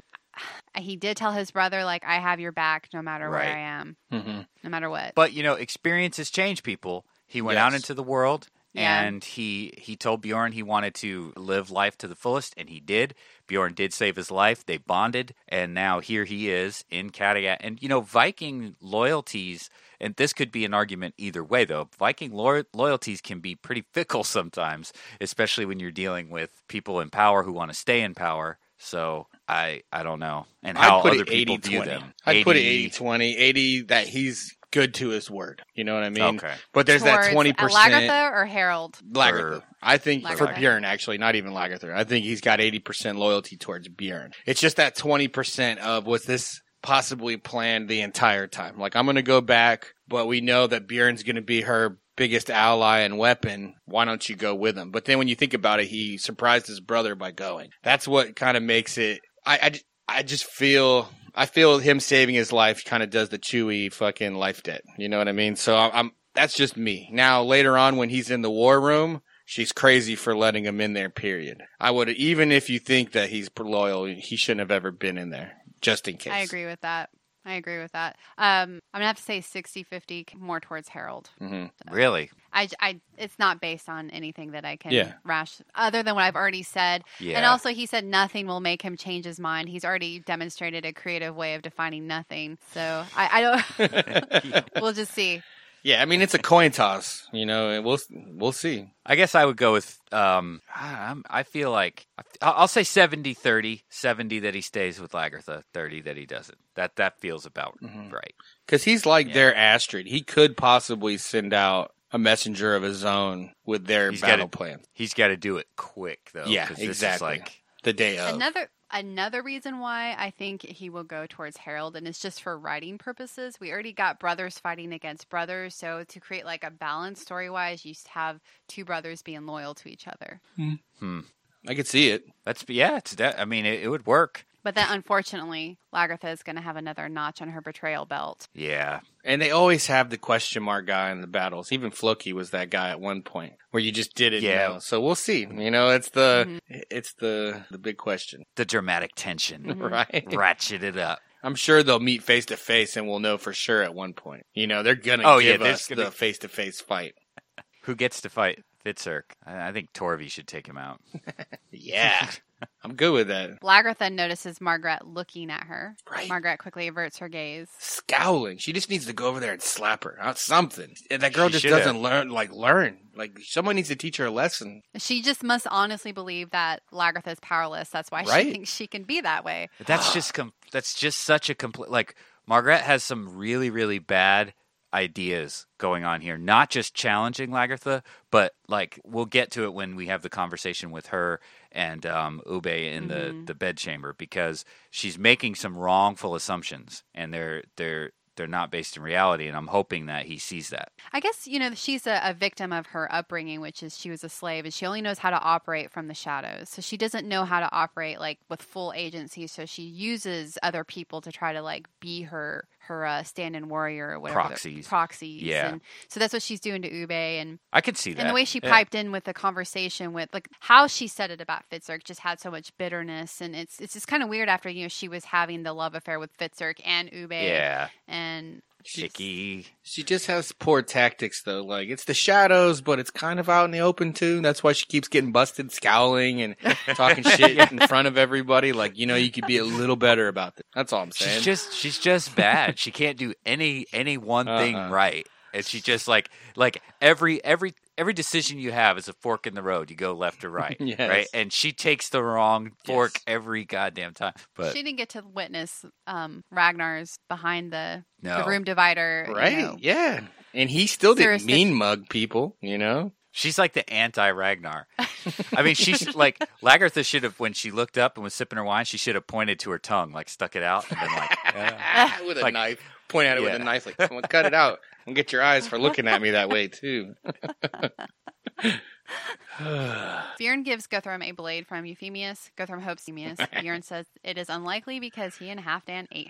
he did tell his brother, like, I have your back no matter right. where I am, mm-hmm. no matter what. But, you know, experiences change people. He went yes. out into the world, yeah. and he, he told Bjorn he wanted to live life to the fullest, and he did. Bjorn did save his life. They bonded, and now here he is in Kattegat. And, you know, Viking loyalties... And this could be an argument either way, though. Viking lo- loyalties can be pretty fickle sometimes, especially when you're dealing with people in power who want to stay in power. So I I don't know. And how other people view them. I'd eighty put it eighty twenty. eighty that he's good to his word. You know what I mean? Okay. But there's Towards that twenty percent. Lagertha or Harold? Lagertha. For, I think Lagertha. for Bjorn, actually, not even Lagertha. I think he's got eighty percent loyalty towards Bjorn. It's just that twenty percent of was this possibly planned the entire time. Like, I'm going to go back, but we know that Bjorn's going to be her biggest ally and weapon. Why don't you go with him? But then when you think about it, he surprised his brother by going. That's what kind of makes it. I, I, I just feel. I feel him saving his life kind of does the Chewie fucking life debt. You know what I mean? So I'm, I'm. That's just me. Now later on when he's in the war room, she's crazy for letting him in there. Period. I would, even if you think that he's loyal, he shouldn't have ever been in there. Just in case. I agree with that. I agree with that. Um, I'm going to have to say sixty fifty more towards Harold. Mm-hmm. So really? I, I, it's not based on anything that I can yeah. rash, other than what I've already said. Yeah. And also he said nothing will make him change his mind. He's already demonstrated a creative way of defining nothing. So I, I don't, we'll just see. Yeah, I mean, it's a coin toss, you know, and we'll we'll see. I guess I would go with, um, I, I feel like, I'll say seventy thirty, seventy that he stays with Lagertha, thirty that he doesn't. That that feels about mm-hmm. right. Because he's like yeah. their Astrid. He could possibly send out a messenger of his own with their he's battle gotta, plan. He's got to do it quick, though. Yeah, this exactly. Is like, the day of. Another another reason why I think he will go towards Harold, and it's just for writing purposes. We already got brothers fighting against brothers, so to create like a balance story wise, you just have two brothers being loyal to each other. Hmm. I could see it. That's yeah. It's that. I mean, it, it would work. But then, unfortunately, Lagertha is going to have another notch on her betrayal belt. Yeah. And they always have the question mark guy in the battles. Even Floki was that guy at one point where you just didn't yeah. know. So we'll see. You know, it's the Mm-hmm. it's the the big question. The dramatic tension. Mm-hmm. Right? Ratchet it up. I'm sure they'll meet face to face and we'll know for sure at one point. You know, they're going to oh, give yeah, us gonna... the face to face fight. Who gets to fight Fitzurk? I, I think Torvi should take him out. Yeah. I'm good with that. Lagertha notices Margaret looking at her. Right. Margaret quickly averts her gaze. Scowling. She just needs to go over there and slap her. Out something. And that girl She just should doesn't have. learn, like, learn. Like, someone needs to teach her a lesson. She just must honestly believe that Lagertha is powerless. That's why Right. she thinks she can be that way. But that's just com- that's just such a complete. Like Margaret has some really really bad ideas going on here. Not just challenging Lagertha, but like we'll get to it when we have the conversation with her and um, Ube in Mm-hmm. the, the bedchamber because she's making some wrongful assumptions and they're they're they're not based in reality, and I'm hoping that he sees that. I guess, you know, she's a, a victim of her upbringing, which is she was a slave, and she only knows how to operate from the shadows. So she doesn't know how to operate like with full agency. So she uses other people to try to like be her her uh, stand-in warrior or whatever. Proxies. Proxies. Yeah. And so that's what she's doing to Ube. And I could see that. and the way she Yeah. piped in with the conversation with like how she said it about Fitzurk just had so much bitterness. And it's it's just kind of weird after, you know, she was having the love affair with Fitzurk and Ube. Yeah. And Icky. She just has poor tactics, though. Like, it's the shadows, but it's kind of out in the open, too. That's why she keeps getting busted, scowling and talking shit in front of everybody. Like, you know, you could be a little better about this. That's all I'm saying. She's just she's just bad. She can't do any any one thing Uh-uh. right. And she just like like every every every decision you have is a fork in the road. You go left or right, Yes. right? And she takes the wrong fork Yes. every goddamn time. But she didn't get to witness um, Ragnar's behind the, No. the room divider. you Right? know. Yeah. And he still didn't Seriously. mean mug people, you know? she's like the anti Ragnar. I mean, she's like Lagertha should have when she looked up and was sipping her wine. She should have pointed to her tongue, like stuck it out, and been like, yeah. With a Like- knife. Point at it Yeah. with a knife. Like, someone cut it out. And get your eyes for looking at me that way, too. Bjorn gives Guthrum a blade from Euphemius. Guthrum hopes Euphemius. Bjorn says it is unlikely because he and Halfdan ate.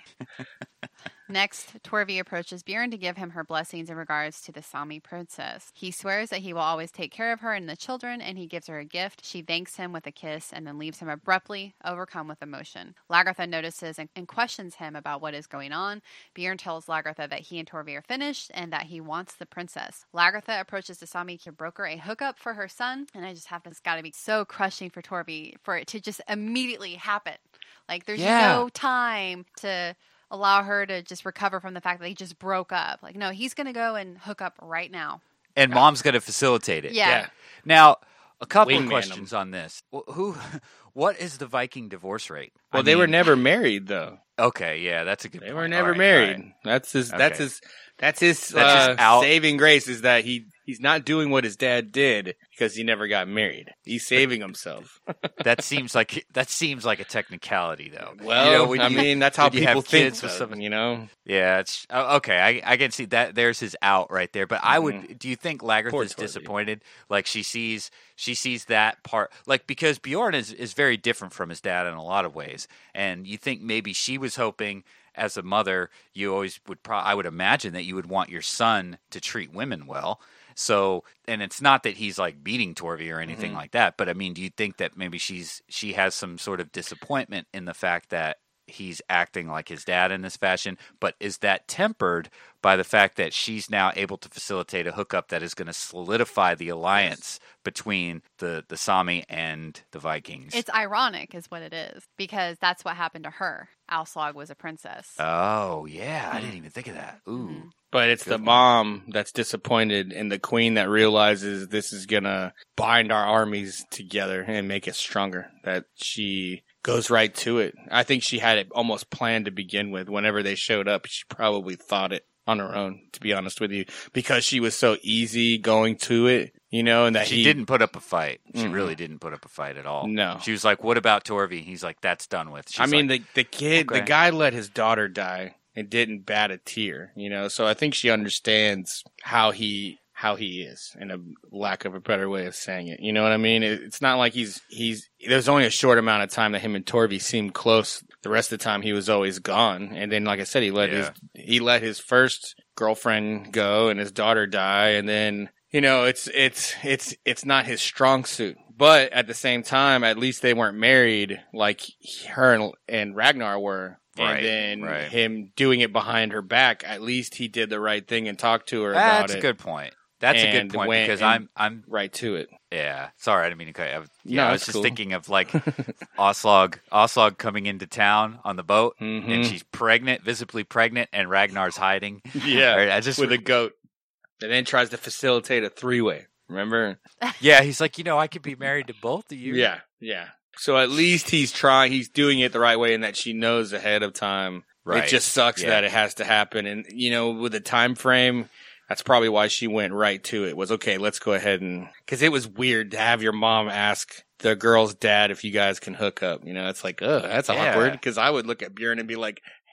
Next, Torvi approaches Bjorn to give him her blessings in regards to the Sami princess. He swears that he will always take care of her and the children, and he gives her a gift. She thanks him with a kiss and then leaves him abruptly, overcome with emotion. Lagertha notices and, and questions him about what is going on. Bjorn tells Lagertha that he and Torvi are finished and that he wants the princess. Lagertha approaches the Sami to broker a hookup for her son, and I just have to, it's got to be so crushing for Torvi for it to just immediately happen. Like, there's Yeah. no time to allow her to just recover from the fact that they just broke up. Like, no, he's going to go and hook up right now. And mom's going to facilitate it. Yeah. Yeah. Now, a couple Wingman of questions on this. Wh- Who, what is the Viking divorce rate? Well, I they were mean- never married, though. Okay, yeah, that's a good. They point. were All never right, married. all right. That's his. That's Okay. his. That's his, That's uh, his out- saving grace is that he he's not doing what his dad did because he never got married. He's saving himself. That seems like that seems like a technicality, though. Well, You know, when I you- mean, that's how when you people have think. kids with Though, someone- you know, Yeah, it's oh, okay. I I can see that. There's his out right there. But I would. Do you think Poor Lagertha's Torvi. disappointed? Like she sees she sees that part. Like because Bjorn is is very different from his dad in a lot of ways, and you think maybe she was hoping. As a mother, you always would. Pro- I would imagine that you would want your son to treat women well. So, and it's not that he's like beating Torvi or anything Mhm. like that. But I mean, do you think that maybe she's she has some sort of disappointment in the fact that he's acting like his dad in this fashion? But is that tempered by the fact that she's now able to facilitate a hookup that is going to solidify the alliance between the the Sami and the Vikings? It's ironic is what it is, because that's what happened to her. Alslag was a princess. Oh yeah, I didn't even think of that. Ooh. Mhm. but it's Good the one. mom that's disappointed, and the queen that realizes this is gonna bind our armies together and make us stronger. That she goes right to it. I think she had it almost planned to begin with. Whenever they showed up, she probably thought it on her own, to be honest with you, because she was so easy going to it, you know, and that She he didn't put up a fight. She Mm-mm. really didn't put up a fight at all. No. She was like, "What about Torvi?" He's like, "That's done with." She's I mean, like, the the kid, okay. the guy let his daughter die and didn't bat a tear, you know. So I think she understands how he how he is, in a lack of a better way of saying it. You know what I mean? It, it's not like he's he's. There's only a short amount of time that him and Torvi seemed close. The rest of the time, he was always gone. And then, like I said, he let Yeah. his he let his first girlfriend go and his daughter die, and then. You know, it's it's it's it's not his strong suit, but at the same time, at least they weren't married like her and, and Ragnar were. Right, And then right. him doing it behind her back, at least he did the right thing and talked to her about that's it. a good point. That's a And good point went because and- I'm I'm Right to it. yeah. Sorry, I didn't mean to cut. you. I was, yeah, No, I was it's just cool. thinking of like Oslog Oslog coming into town on the boat, and Mhm. she's pregnant, visibly pregnant, and Ragnar's hiding. Yeah, Right, I just with a goat. And then tries to facilitate a three-way. Remember? yeah. He's like, you know, I could be married to both of you. Yeah, yeah. So at least he's trying. He's doing it the right way, and that she knows ahead of time. Right. It just sucks Yeah. that it has to happen. And, you know, with the time frame, that's probably why she went right to it. Was, okay, let's go ahead and... Because it was weird to have your mom ask the girl's dad if you guys can hook up. You know, it's like, oh, that's Yeah. awkward. Because I would look at Bjorn and be like,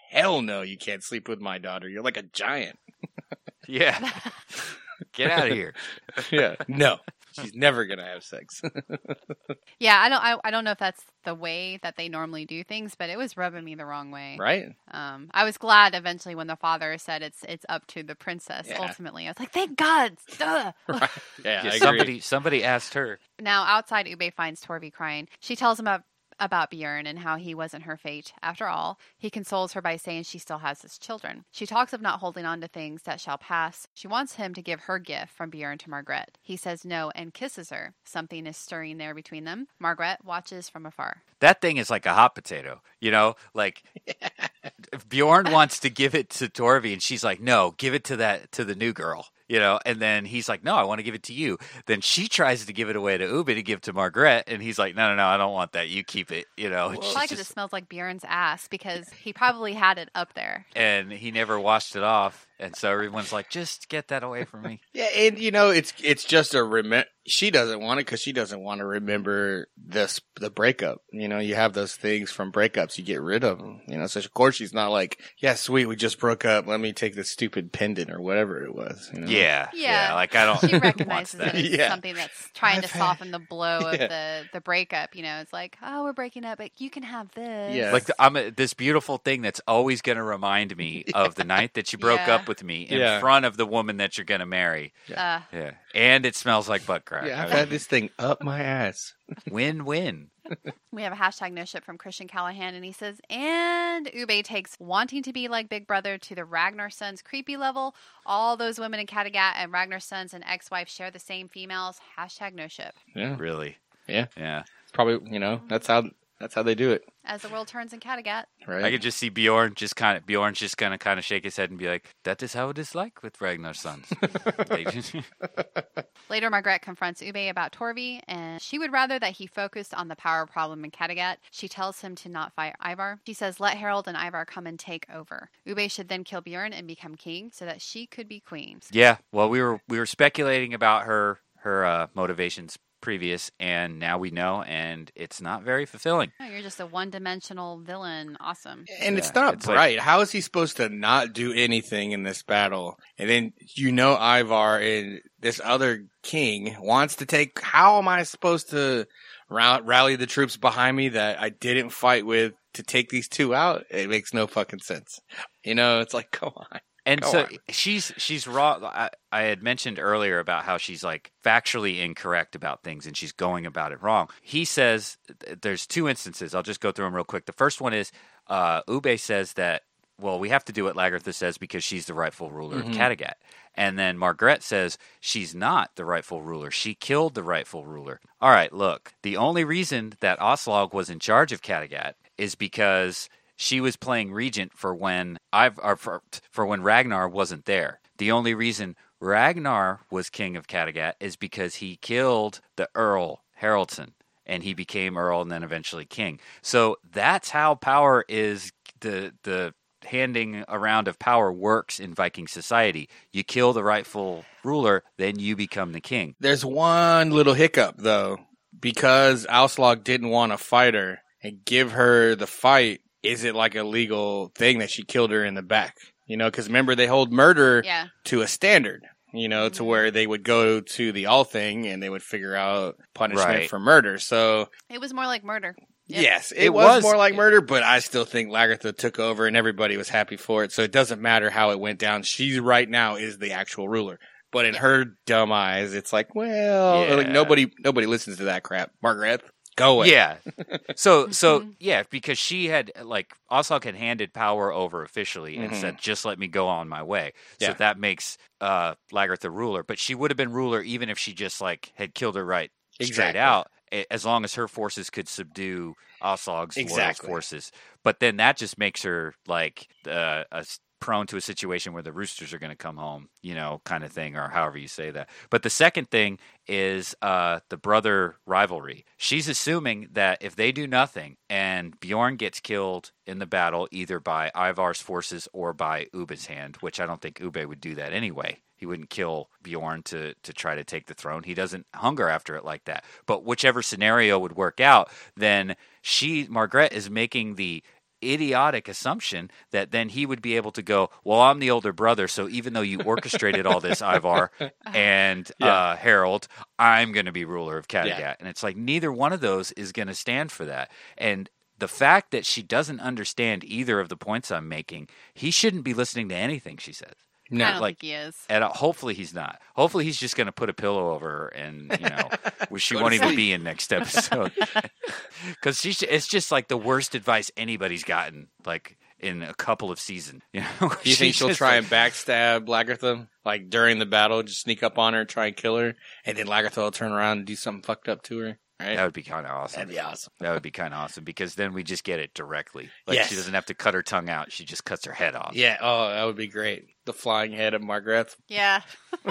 hell no, you can't sleep with my daughter. You're like a giant. Yeah. Get out of here. Yeah. No. She's never gonna have sex. Yeah, I don't. I, I don't know if that's the way that they normally do things, but it was rubbing me the wrong way. Right? Um, I was glad eventually when the father said it's it's up to the princess. Yeah. Ultimately, I was like, thank God. Duh. Right. Yeah, Yeah, I agree. somebody somebody asked her. Now outside, Ube finds Torvi crying. She tells him about about Bjorn and how he wasn't her fate after all. He consoles her by saying she still has his children. She talks of not holding on to things that shall pass. She wants him to give her gift from Bjorn to Margrethe. He says no and kisses her. Something is stirring there between them. Margrethe watches from afar. That thing is like a hot potato, you know? Like if Bjorn wants to give it to Torvi and she's like, "No, give it to that to the new girl." You know, and then he's like, "No, I want to give it to you." Then she tries to give it away to Ube to give to Margrethe, and he's like, "No, no, no, I don't want that. You keep it." You know, Well, She's I like it just- smells like Bjorn's ass because he probably had it up there. and he never washed it off, and so everyone's like, "Just get that away from me." Yeah, and you know, it's it's just a rem. She doesn't want it because she doesn't want to remember this the breakup. You know, you have those things from breakups, you get rid of them. You know, so of course she's not like, "Yeah, sweet, we just broke up. Let me take this stupid pendant or whatever it was." You know? Yeah, Yeah. yeah, like I don't. She want recognizes that. it as Yeah. something that's trying I've to had- soften the blow of Yeah. the, the breakup. You know, it's like, oh, we're breaking up, but you can have this. Yeah. Like the, I'm a, this beautiful thing that's always going to remind me of the night that you broke Yeah. up with me in Yeah. front of the woman that you're going to marry. Uh, Yeah, and it smells like butt crack. Yeah, I I've mean, had this thing up my ass. win-win. we have a hashtag no ship from Christian Callahan, and he says, and Ube takes wanting to be like Big Brother to the Ragnar sons creepy level. All those women in Kattegat and Ragnar sons and ex-wife share the same females. Hashtag no ship. Yeah, Really? Yeah. Yeah. it's probably you know that's how that's how they do it, As the world turns in Kattegat. right? I could just see Bjorn just kind of Bjorn's just gonna kind of shake his head and be like, "That is how it is like with Ragnar's sons." They just- Later, Margrethe confronts Ube about Torvi, and she would rather that he focused on the power problem in Kattegat. She tells him to not fight Ivar. She says, let Harold and Ivar come and take over. Ube should then kill Bjorn and become king so that she could be queen. yeah. Well, we were we were speculating about her her uh, motivations previous, and now we know, and it's not very fulfilling. Oh, you're just a one-dimensional villain. Awesome. And it's Yeah, not it's like- right. How is he supposed to not do anything in this battle? And then you know Ivar and this other king wants to take. How am I supposed to ra- rally the troops behind me that I didn't fight with to take these two out? It makes no fucking sense. You know, it's like, come on. And Go so on. she's she's raw. I, I had mentioned earlier about how she's like factually incorrect about things, and she's going about it wrong. He says there's two instances. I'll just go through them real quick. The first one is uh, Ube says that, well, we have to do what Lagertha says because she's the rightful ruler Mhm. of Kattegat. And then Margrethe says she's not the rightful ruler. She killed the rightful ruler. All right, look, the only reason that Aslaug was in charge of Kattegat is because she was playing regent for when I've or for, for when Ragnar wasn't there. The only reason Ragnar was king of Kattegat is because he killed the Earl Haraldson, and he became Earl and then eventually king. So that's how power is the the handing around of power works in Viking society. You kill the rightful ruler, then you become the king. There's one little hiccup though, because Aslaug didn't want to fight her and give her the fight. Is it like a legal thing that she killed her in the back? You know, because remember they hold murder Yeah. to a standard. You know, to Mhm. where they would go to the all thing and they would figure out punishment Right. for murder. So It was more like murder. Yep. yes, it, It was, was- more like murder, but I still think Lagertha took over and everybody was happy for it. So it doesn't matter how it went down. She right now is the actual ruler. But in her dumb eyes, it's like, well, Yeah. like nobody nobody listens to that crap. Margaret, go away. Yeah. So so Mhm. yeah, because she had like Aslaug had handed power over officially and Mhm. said, "Just let me go on my way." So Yeah. that makes uh, Lagertha ruler, but she would have been ruler even if she just like had killed her right straight Exactly. out, a- as long as her forces could subdue Aslaug's loyal Exactly. forces. But then that just makes her like uh, a s- prone to a situation where the roosters are going to come home, you know, kind of thing, or however you say that. But the second thing is uh, the brother rivalry. She's assuming that if they do nothing and Bjorn gets killed in the battle, either by Ivar's forces or by Ube's hand, which I don't think Ube would do that anyway. He wouldn't kill Bjorn to, to try to take the throne. He doesn't hunger after it like that. But whichever scenario would work out, then she, Margrethe, is making the idiotic assumption that then he would be able to go, well, I'm the older brother, so even though you orchestrated all this, Ivar and Yeah. uh, Harold, I'm going to be ruler of Kattegat. Yeah. And it's like neither one of those is going to stand for that. And the fact that she doesn't understand either of the points I'm making, he shouldn't be listening to anything she says. I No, don't like- think he is. And uh, hopefully he's not. Hopefully he's just going to put a pillow over her, and you know, which she Go to won't even sleep. be in next episode. Because she, it's just like the worst advice anybody's gotten, like in a couple of seasons. You know, Do you think She's she'll just try like- and backstab Lagertha? Like during the battle, just sneak up on her, try and kill her, and then Lagertha will turn around and do something fucked up to her? Right? That would be kind of awesome. That'd be awesome. That would be kind of awesome because then we just get it directly. Like Yes. she doesn't have to cut her tongue out; she just cuts her head off. Yeah, oh, that would be great. The flying head of Margaret. Yeah.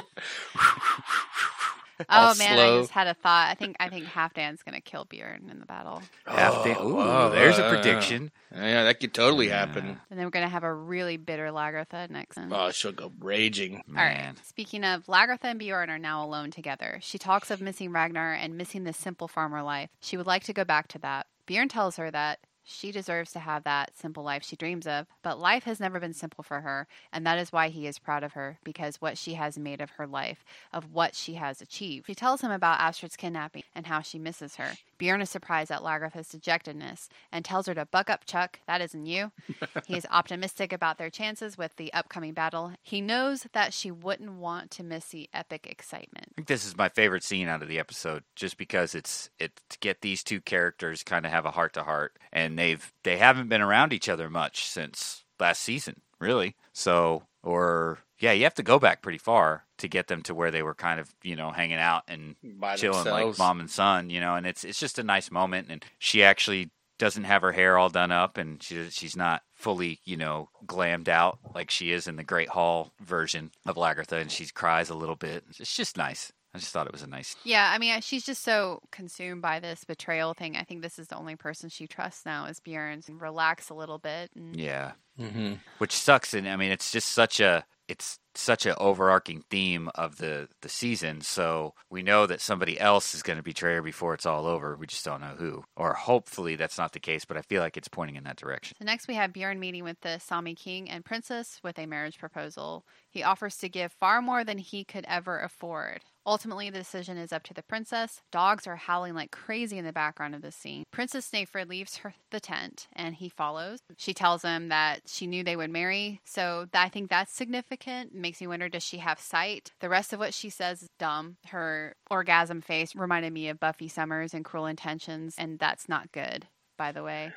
All Oh man, slow. I just had a thought. I think I think Halfdan's gonna kill Bjorn in the battle, Half the- Ooh, wow, there's uh, a prediction. Yeah, that could totally Yeah. happen. and then we're gonna have a really bitter Lagertha next time. Oh, she'll go raging. All right. Man, Speaking of, Lagertha and Bjorn are now alone together. She talks of missing Ragnar and missing the simple farmer life. She would like to go back to that. Bjorn tells her that she deserves to have that simple life she dreams of, but life has never been simple for her, and that is why he is proud of her, because what she has made of her life, of what she has achieved. She tells him about Astrid's kidnapping and how she misses her. Bjorn is surprised at Lagertha's dejectedness and tells her to buck up, Chuck. That isn't you. He is optimistic about their chances with the upcoming battle. He knows that she wouldn't want to miss the epic excitement. I think this is my favorite scene out of the episode, just because it's it to get these two characters kind of have a heart to heart, and they've they haven't been around each other much since last season, really. So, or yeah, you have to go back pretty far to get them to where they were kind of, you know, hanging out and By chilling themselves. like mom and son, you know. And it's it's just a nice moment, and she actually doesn't have her hair all done up, and she she's not fully, you know, glammed out like she is in the Great Hall version of Lagertha, and she cries a little bit. It's just nice. I just thought it was a nice. Yeah, I mean, she's just so consumed by this betrayal thing. I think this is the only person she trusts now is Bjorn. Relax a little bit. And Yeah, Mm-hmm. which sucks, and I mean, it's just such a it's such a overarching theme of the the season. So we know that somebody else is going to betray her before it's all over. We just don't know who, or hopefully that's not the case. But I feel like it's pointing in that direction. So next we have Bjorn meeting with the Sami king and princess with a marriage proposal. He offers to give far more than he could ever afford. Ultimately, the decision is up to the princess. Dogs are howling like crazy in the background of this scene. Princess Snæfrid leaves her the tent, and he follows. She tells him that she knew they would marry, so th- I think that's significant. Makes me wonder, does she have sight? The rest of what she says is dumb. Her orgasm face reminded me of Buffy Summers and Cruel Intentions, and that's not good, by the way.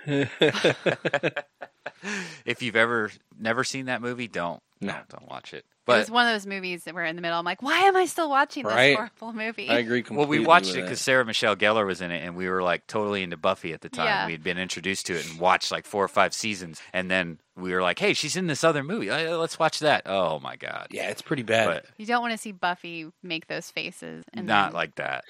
If you've ever never seen that movie, don't No. don't, don't watch it. It was But one of those movies that were in the middle. I'm like, why am I still watching this Right. horrible movie? I agree well, completely. we watched it with because that. Sarah Michelle Gellar was in it, and we were like totally into Buffy at the time. Yeah. We had been introduced to it and watched like four or five seasons, and then we were like, "Hey, she's in this other movie. Uh, Let's watch that." Oh my god! Yeah, it's pretty bad. But You don't want to see Buffy make those faces. And not then- like that.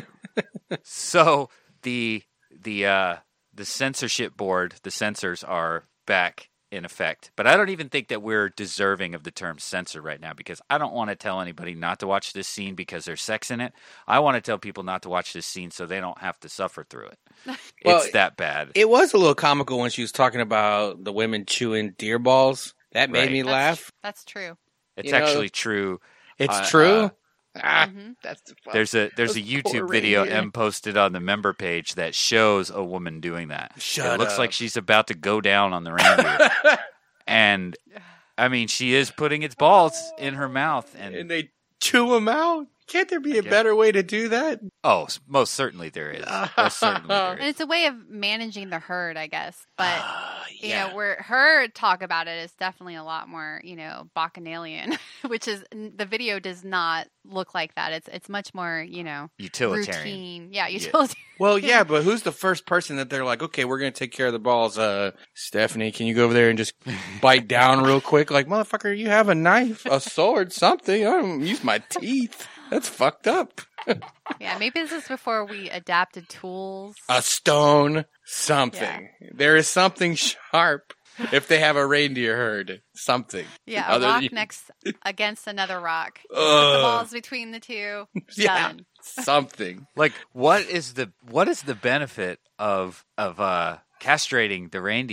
So the the uh, the censorship board, the censors are back in effect, but I don't even think that we're deserving of the term censor right now, because I don't want to tell anybody not to watch this scene because there's sex in it. I want to tell people not to watch this scene so they don't have to suffer through it. Well, It's that bad. It was a little comical when she was talking about the women chewing deer balls. That made Right. me That's, laugh. That's true. It's you know, actually true. It's uh, true. uh, ah, Mhm. that's the fuck. There's a there's a Those poor YouTube video reindeer. M posted on the member page that shows a woman doing that. Shut it looks up. like she's about to go down on the reindeer. And I mean, she is putting its balls in her mouth, and, and they chew them out. Can't there be a Yeah. better way to do that? oh, s- most certainly there is. Most certainly there And is. it's a way of managing the herd, I guess. But, Ah, you yeah. know, where her talk about it is definitely a lot more, you know, bacchanalian, which is, the video does not look like that. It's it's much more, you know, Utilitarian. routine. Yeah, utilitarian. Well, yeah, but who's the first person that they're like, okay, we're going to take care of the balls? Uh, Stephanie, can you go over there and just bite down real quick? Like, motherfucker, you have a knife, a sword, something. I don't use my teeth. That's fucked up. Yeah, maybe this is before we adapted tools. A stone, something. There is something sharp if they have a reindeer herd. Something. Yeah, a Other- rock next against another rock. Put the Ugh. balls between the two. Yeah. Done. Something. Like, what is the what is the benefit of of uh, castrating the reindeer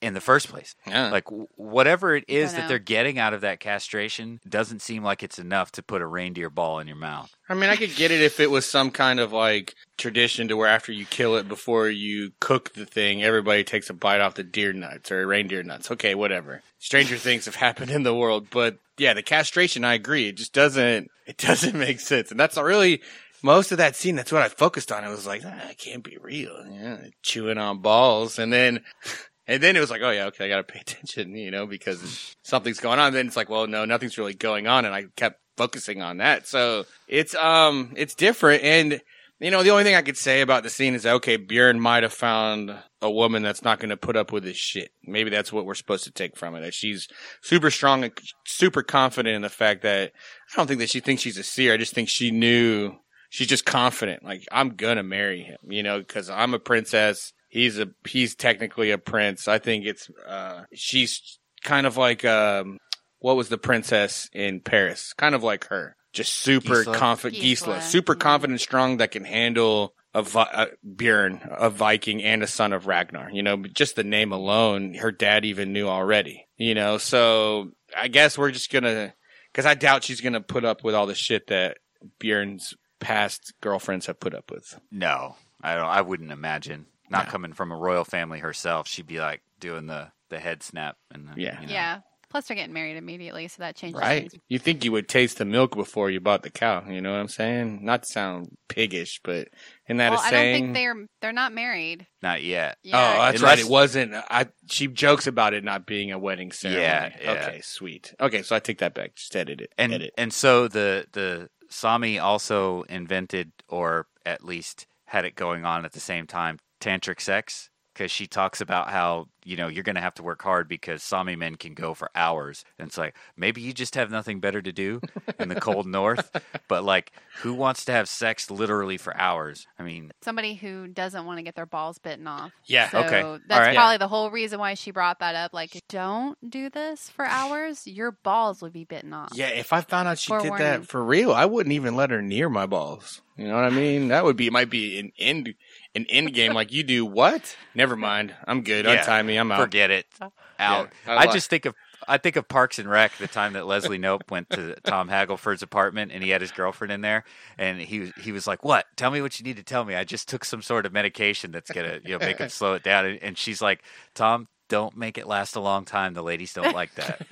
in the first place. Yeah. Like w- whatever it is I that know. they're getting out of that castration doesn't seem like it's enough to put a reindeer ball in your mouth. I mean, I could get it if it was some kind of like tradition to where after you kill it, before you cook the thing, everybody takes a bite off the deer nuts or reindeer nuts. Okay, whatever. Stranger things have happened in the world, but yeah, the castration, I agree. It just doesn't, it doesn't make sense. And that's not really most of that scene. That's what I focused on. It was like, ah, it can't be real. Yeah, chewing on balls. And then, and then it was like, oh yeah, okay, I got to pay attention, you know, because something's going on. Then it's like, well, no, nothing's really going on. And I kept focusing on that. So it's, um, it's different. And, you know, the only thing I could say about the scene is that, okay, Bjorn might have found a woman that's not going to put up with his shit. Maybe that's what we're supposed to take from it. That she's super strong and super confident in the fact that I don't think that she thinks she's a seer. I just think she knew, she's just confident. Like, I'm going to marry him, you know, because I'm a princess. He's a, he's technically a prince. I think it's, uh, she's kind of like, um, what was the princess in Paris? Kind of like her. Just super Gisela? confident, Gisela, Gisela. super Yeah. confident, strong, that can handle a, Vi- a Bjorn, a Viking, and a son of Ragnar. You know, just the name alone, her dad even knew already. You know, so I guess we're just gonna, because I doubt she's gonna put up with all the shit that Bjorn's past girlfriends have put up with. No, I don't. I wouldn't imagine. Not No. coming from a royal family herself, she'd be like doing the, the head snap and the, Yeah. you know. Yeah. Plus, they're getting married immediately, so that changes Right? things. You think you would taste the milk before you bought the cow? You know what I'm saying? Not to sound piggish, but isn't that Well, a I don't saying? think they're they're not married. Not yet. Oh, Yeah. that's Unless- right. It wasn't. I. She jokes about it not being a wedding ceremony. Yeah, yeah. Okay, sweet. Okay, so I take that back. Just edit it. And edit. and so the the Sami also invented, or at least had it going on at the same time, tantric sex, because she talks about how, you know, you're going to have to work hard because Sami men can go for hours. And it's like, maybe you just have nothing better to do in the cold north. But like, who wants to have sex literally for hours? I mean, Somebody who doesn't want to get their balls bitten off. Yeah, So okay. that's All right. probably the whole reason why she brought that up. Like, don't do this for hours. Your balls would be bitten off. Yeah, if I found out she did Forewarning. that for real, I wouldn't even let her near my balls. You know what I mean? That would be might be an end an end game. Like, you do what? Never mind. I'm good. Yeah. Untie me. I'm out. forget it. Out. Yeah, I I like- just think of I think of Parks and Rec, the time that Leslie Knope went to Tom Haggleford's apartment and he had his girlfriend in there, and he was he was like, "What? Tell me what you need to tell me. I just took some sort of medication that's gonna, you know, make him slow it down." And, and she's like, "Tom, don't make it last a long time. The ladies don't like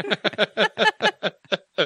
that."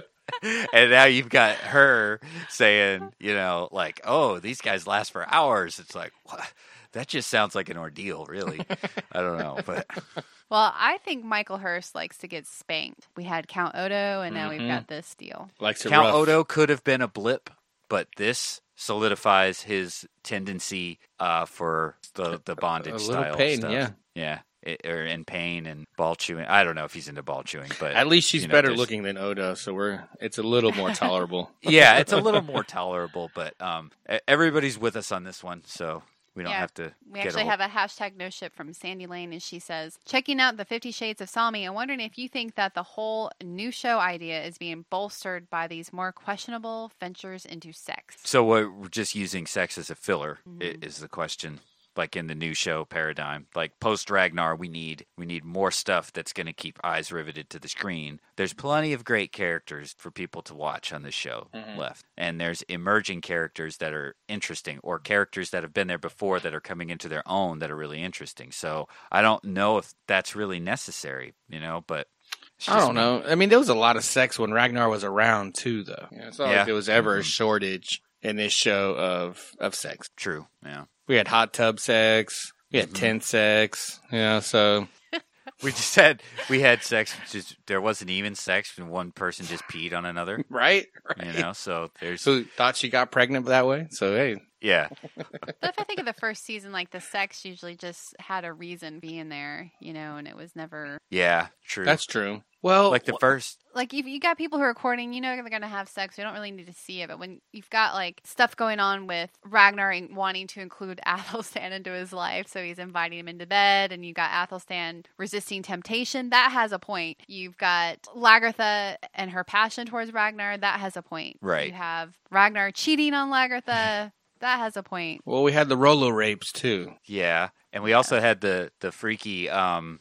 And now you've got her saying, you know, like, "Oh, these guys last for hours." It's like, what? That just sounds like an ordeal, really. I don't know, but Well, I think Michael Hurst likes to get spanked. We had Count Odo, and now Mhm. we've got this deal. Likes it Count rough. Odo could have been a blip, but this solidifies his tendency uh, for the the bondage A little style pain, stuff. yeah. yeah, it, or in pain and ball chewing. I don't know if he's into ball chewing, but At least she's you know, better there's- looking than Odo, so we're it's a little more tolerable. Yeah, it's a little more tolerable, but um, e- everybody's with us on this one, so we don't Yeah, have to. We get actually all- have a hashtag no ship from Sandy Lane, and she says, checking out the Fifty Shades of Sami, I'm wondering if you think that the whole new show idea is being bolstered by these more questionable ventures into sex. So we're we're just using sex as a filler i Mhm. is the question. Like in the new show paradigm, like post Ragnar, we need we need more stuff that's going to keep eyes riveted to the screen. There's plenty of great characters for people to watch on this show Mhm. left, and there's emerging characters that are interesting, or characters that have been there before that are coming into their own that are really interesting. So I don't know if that's really necessary, you know, but it's I just don't me. know. I mean, there was a lot of sex when Ragnar was around too, though. Yeah, it's not Yeah. like there was ever a Mhm. shortage in this show of of sex. True, yeah. We had hot tub sex. We had Mhm. tent sex. You know, so We just had we had sex. Just there wasn't even sex, and one person just peed on another. right, right. You know, so there's So thought she got pregnant that way. So hey, yeah. But if I think of the first season, like the sex usually just had a reason being there, you know, and it was never Yeah, true. that's true. Well, like the first. like if you got people who are recording, you know they're gonna have sex. You don't really need to see it, but when you've got like stuff going on with Ragnar in- wanting to include Athelstan into his life, so he's inviting him into bed, and you got Athelstan resisting temptation, that has a point. You've got Lagertha and her passion towards Ragnar, that has a point. Right. You have Ragnar cheating on Lagertha, that has a point. well, we had the Rolo rapes too. Yeah, and we also had the the freaky um,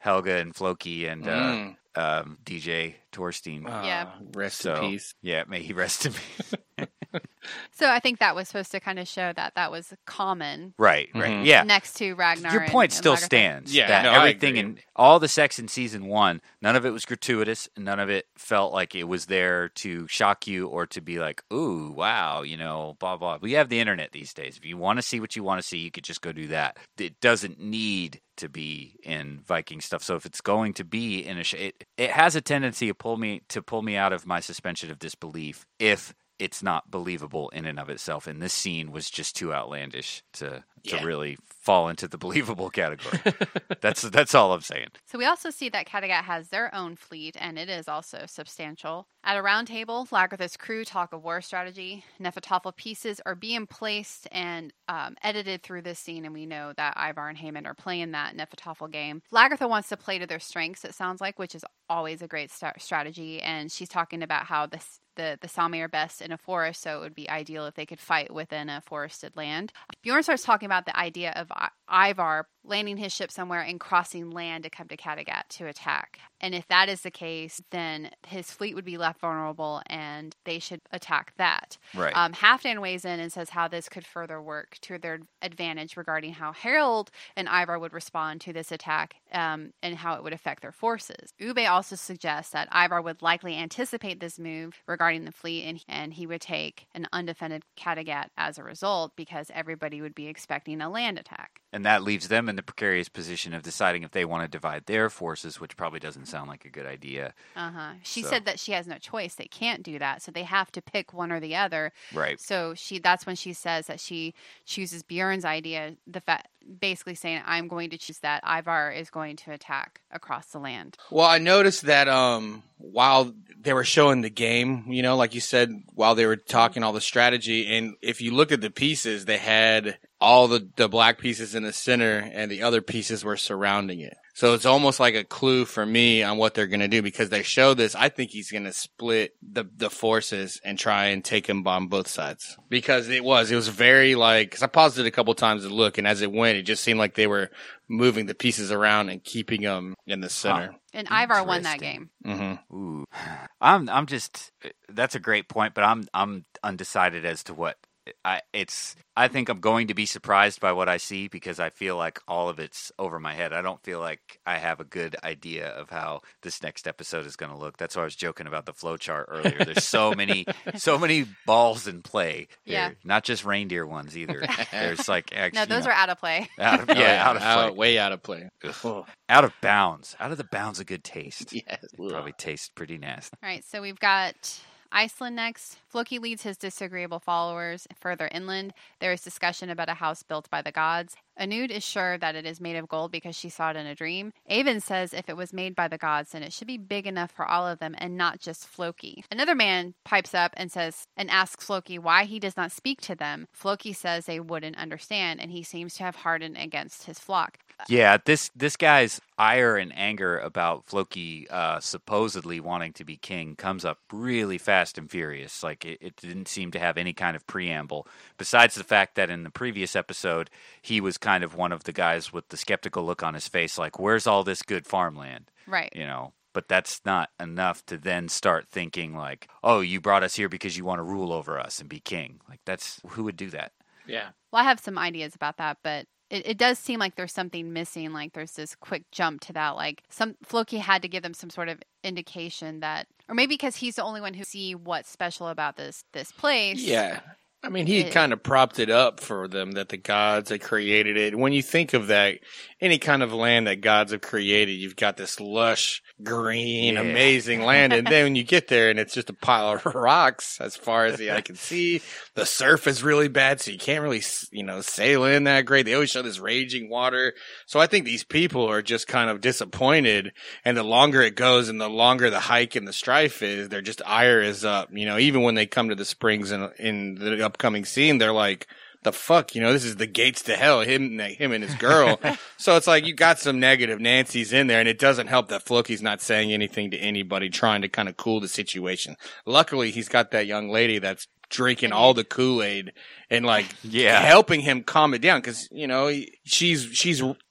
Helga and Floki and Mm. uh, um, D J Torstein. Yeah. Ah, rest so, in peace. Yeah, may he rest in peace. So I think that was supposed to kind of show that that was common Right, right. Mhm. Yeah. next to Ragnar. Your and- point and still Lagertha. stands. Yeah, that no, I everything agree. in all the sex in season one, none of it was gratuitous, and none of it felt like it was there to shock you or to be like, "Ooh, wow," you know, blah blah. We have the internet these days. If you want to see what you want to see, you could just go do that. It doesn't need to be in Viking stuff. So if it's going to be in a, sh- it it has a tendency to pull me to pull me out of my suspension of disbelief if it's not believable in and of itself. And this scene was just too outlandish to to Yeah. really fall into the believable category. that's that's all I'm saying. So we also see that Kattegat has their own fleet, and it is also substantial. At a round table, Lagertha's crew talk of war strategy. Nefertafel pieces are being placed and um, edited through this scene, and we know that Ivar and Haemon are playing that Nefertafel game. Lagertha wants to play to their strengths, it sounds like, which is always a great st- strategy, and she's talking about how this the, the Sami are best in a forest, so it would be ideal if they could fight within a forested land. Bjorn starts talking about the idea of I- Ivar landing his ship somewhere and crossing land to come to Kattegat to attack. And if that is the case, then his fleet would be left vulnerable and they should attack that. Right. Um, Halfdan weighs in and says how this could further work to their advantage regarding how Harold and Ivar would respond to this attack um, and how it would affect their forces. Ube also suggests that Ivar would likely anticipate this move regarding the fleet and, and he would take an undefended Kattegat as a result because everybody would be expecting a land attack. And that leaves them in the precarious position of deciding if they want to divide their forces, which probably doesn't sound like a good idea. Uh-huh. She So- said that she has no choice. They can't do that. So they have to pick one or the other. Right. So she that's when she says that she chooses Bjorn's idea, the fa- basically saying, I'm going to choose that Ivar is going to attack across the land. Well, I noticed that um, while they were showing the game, you know, like you said, while they were talking all the strategy, and if you looked at the pieces, they had all the, the black pieces in the center and the other pieces were surrounding it. So it's almost like a clue for me on what they're going to do because they show this. I think he's going to split the, the forces and try and take him on both sides because it was, it was very like, cause I paused it a couple times to look and as it went, it just seemed like they were moving the pieces around and keeping them in the center. Huh. And Ivar won that Interesting. game. Mm-hmm. Ooh. I'm I'm just that's a great point, but I'm I'm undecided as to what I it's I think I'm going to be surprised by what I see because I feel like all of it's over my head. I don't feel like I have a good idea of how this next episode is going to look. That's why I was joking about the flow chart earlier. There's so many so many balls in play here. Yeah. Not just reindeer ones either. There's like actually No, those you know, are out of play. out of, yeah, out of play. way out of play. Ugh. Out of bounds. Out of the bounds of good taste. Yes. Probably tastes pretty nasty. All right, so we've got Iceland next. Floki leads his disagreeable followers further inland. There is discussion about a house built by the gods. Anud is sure that it is made of gold because she saw it in a dream. Avon says if it was made by the gods, then it should be big enough for all of them and not just Floki. Another man pipes up and says and asks Floki why he does not speak to them. Floki says they wouldn't understand, and he seems to have hardened against his flock. Yeah, this this guy's ire and anger about Floki uh, supposedly wanting to be king comes up really fast and furious. Like it, it didn't seem to have any kind of preamble. Besides the fact that in the previous episode he was kind of one of the guys with the skeptical look on his face, like where's all this good farmland? Right. You know. But that's not enough to then start thinking like, oh, you brought us here because you want to rule over us and be king. Like that's who would do that? Yeah. Well, I have some ideas about that, but it, it does seem like there's something missing. Like there's this quick jump to that. Like some Floki had to give them some sort of indication that, or maybe because he's the only one who see what's special about this this place. Yeah. I mean, he It- kind of propped it up for them that the gods had created it. When you think of that, any kind of land that gods have created, you've got this lush, green, Yeah. amazing land. And then when you get there and it's just a pile of rocks as far as the eye can see, the surf is really bad. So you can't really, you know, sail in that great. They always show this raging water. So I think these people are just kind of disappointed. And the longer it goes and the longer the hike and the strife is, their just ire is up. You know, even when they come to the springs in, in the upcoming scene, they're like, the fuck, you know, this is the gates to hell, him, him and his girl. So it's like you got some negative Nancy's in there, and it doesn't help that Floki's not saying anything to anybody, trying to kind of cool the situation. Luckily, he's got that young lady that's drinking all the Kool-Aid and like Yeah. helping him calm it down because, you know, she's she's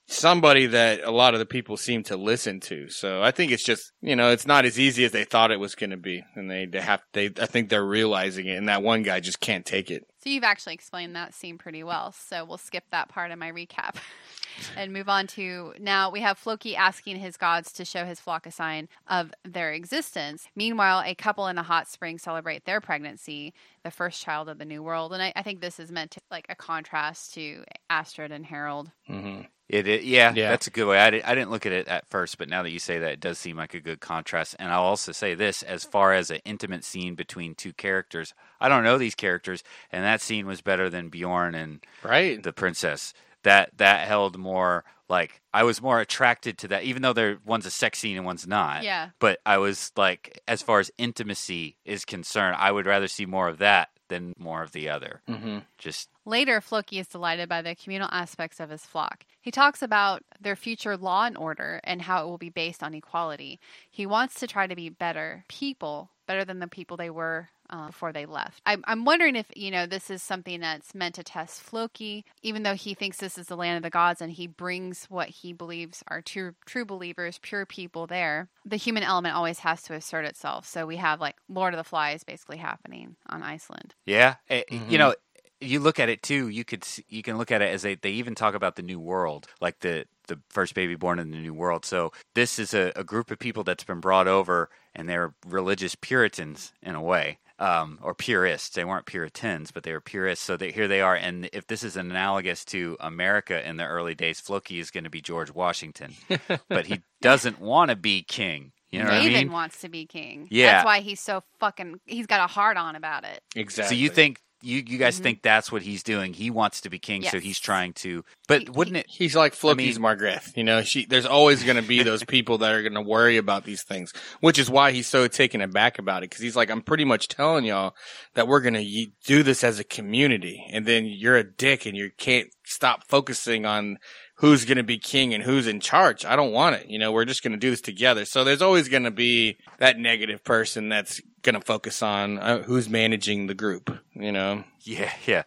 somebody that a lot of the people seem to listen to. So I think it's just, you know, it's not as easy as they thought it was going to be. And they, they have, they, I think they're realizing it. And that one guy just can't take it. So you've actually explained that scene pretty well. So we'll skip that part of my recap and move on to now we have Floki asking his gods to show his flock a sign of their existence. Meanwhile, a couple in a hot spring celebrate their pregnancy, the first child of the new world. And I, I think this is meant to like a contrast to Astrid and Harold. Mm-hmm. It, it yeah, Yeah. that's a good way. I, did, I didn't look at it at first, but now that you say that, it does seem like a good contrast. And I'll also say this, as far as an intimate scene between two characters, I don't know these characters, and that scene was better than Bjorn and Right. the princess. That that held more, like, I was more attracted to that, even though there one's a sex scene and one's not. Yeah. But I was, like, as far as intimacy is concerned, I would rather see more of that than more of the other. Mm-hmm. Just Later, Floki is delighted by the communal aspects of his flock. He talks about their future law and order and how it will be based on equality. He wants to try to be better people, better than the people they were uh, before they left. I'm, I'm wondering if, you know, this is something that's meant to test Floki, even though he thinks this is the land of the gods and he brings what he believes are true, true believers, pure people there. The human element always has to assert itself. So we have, like, Lord of the Flies basically happening on Iceland. yeah, eh, Mhm. you know, you look at it too. You could s- you can look at it as they they even talk about the new world, like the the first baby born in the new world. So this is a, a group of people that's been brought over, and they're religious Puritans in a way, um, or purists. They weren't Puritans, but they were purists. So they, here they are. And if this is analogous to America in the early days, Floki is going to be George Washington, but he doesn't want to be king. You know Raven what I mean? wants to be king. Yeah. That's why he's so fucking, he's got a hard on about it. Exactly. So you think you you guys Mhm. think that's what he's doing? He wants to be king, so Yes. he's trying to. But He- wouldn't it? He's like Floki's I mean- Margrethe. You know, she, there's always going to be those people that are going to worry about these things, which is why he's so taken aback about it. Cause he's like, I'm pretty much telling y'all that we're going to do this as a community. And then you're a dick and you can't stop focusing on who's going to be king and who's in charge. I don't want it. You know, we're just going to do this together. So there's always going to be that negative person that's going to focus on uh, who's managing the group, you know? Yeah, yeah.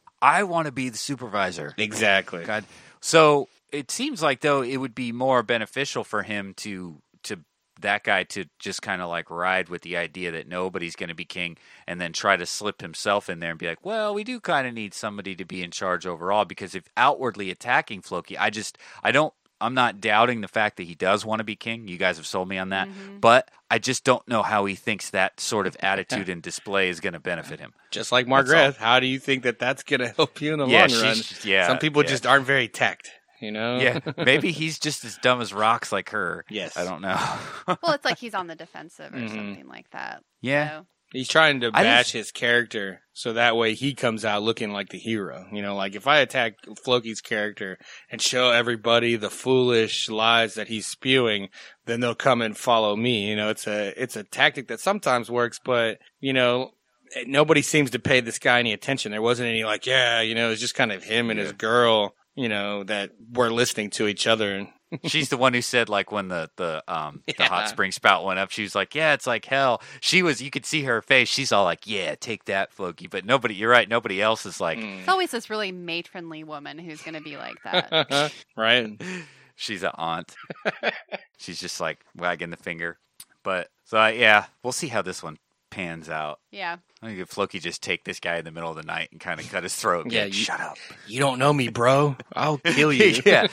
I want to be the supervisor. Exactly. God. So it seems like though it would be more beneficial for him to to that guy to just kind of like ride with the idea that nobody's going to be king, and then try to slip himself in there and be like, well, we do kind of need somebody to be in charge overall, because if outwardly attacking Floki, I just I don't. I'm not doubting the fact that he does want to be king. You guys have sold me on that. Mhm. But I just don't know how he thinks that sort of attitude and display is going to benefit him. Just like That's Margrethe, how do you think that that's going to help you in the Yeah, long run? she's, yeah. Some people yeah. just aren't very tact, you know? Yeah, maybe he's just as dumb as rocks like her. Yes. I don't know. Well, it's like he's on the defensive or Mhm. something like that. Yeah. So, He's trying to I bash just- his character so that way he comes out looking like the hero. You know, like if I attack Floki's character and show everybody the foolish lies that he's spewing, then they'll come and follow me. You know, it's a it's a tactic that sometimes works, but you know, nobody seems to pay this guy any attention. There wasn't any like, yeah, you know, it's just kind of him and his girl, you know, that were listening to each other. She's the one who said, like, when the the um the Yeah. hot spring spout went up, she was like, "Yeah, it's like hell." She was, you could see her face. She's all like, "Yeah, take that, Floki." But nobody, you're right. Nobody else is like, Mm. it's always this really matronly woman who's going to be like that. Right? she's an aunt. She's just like wagging the finger. But so uh, yeah, we'll see how this one pans out. Yeah. I think if Floki just take this guy in the middle of the night and kind of cut his throat. Yeah, Yeah, you- shut up. You don't know me, bro. I'll kill you. Yeah.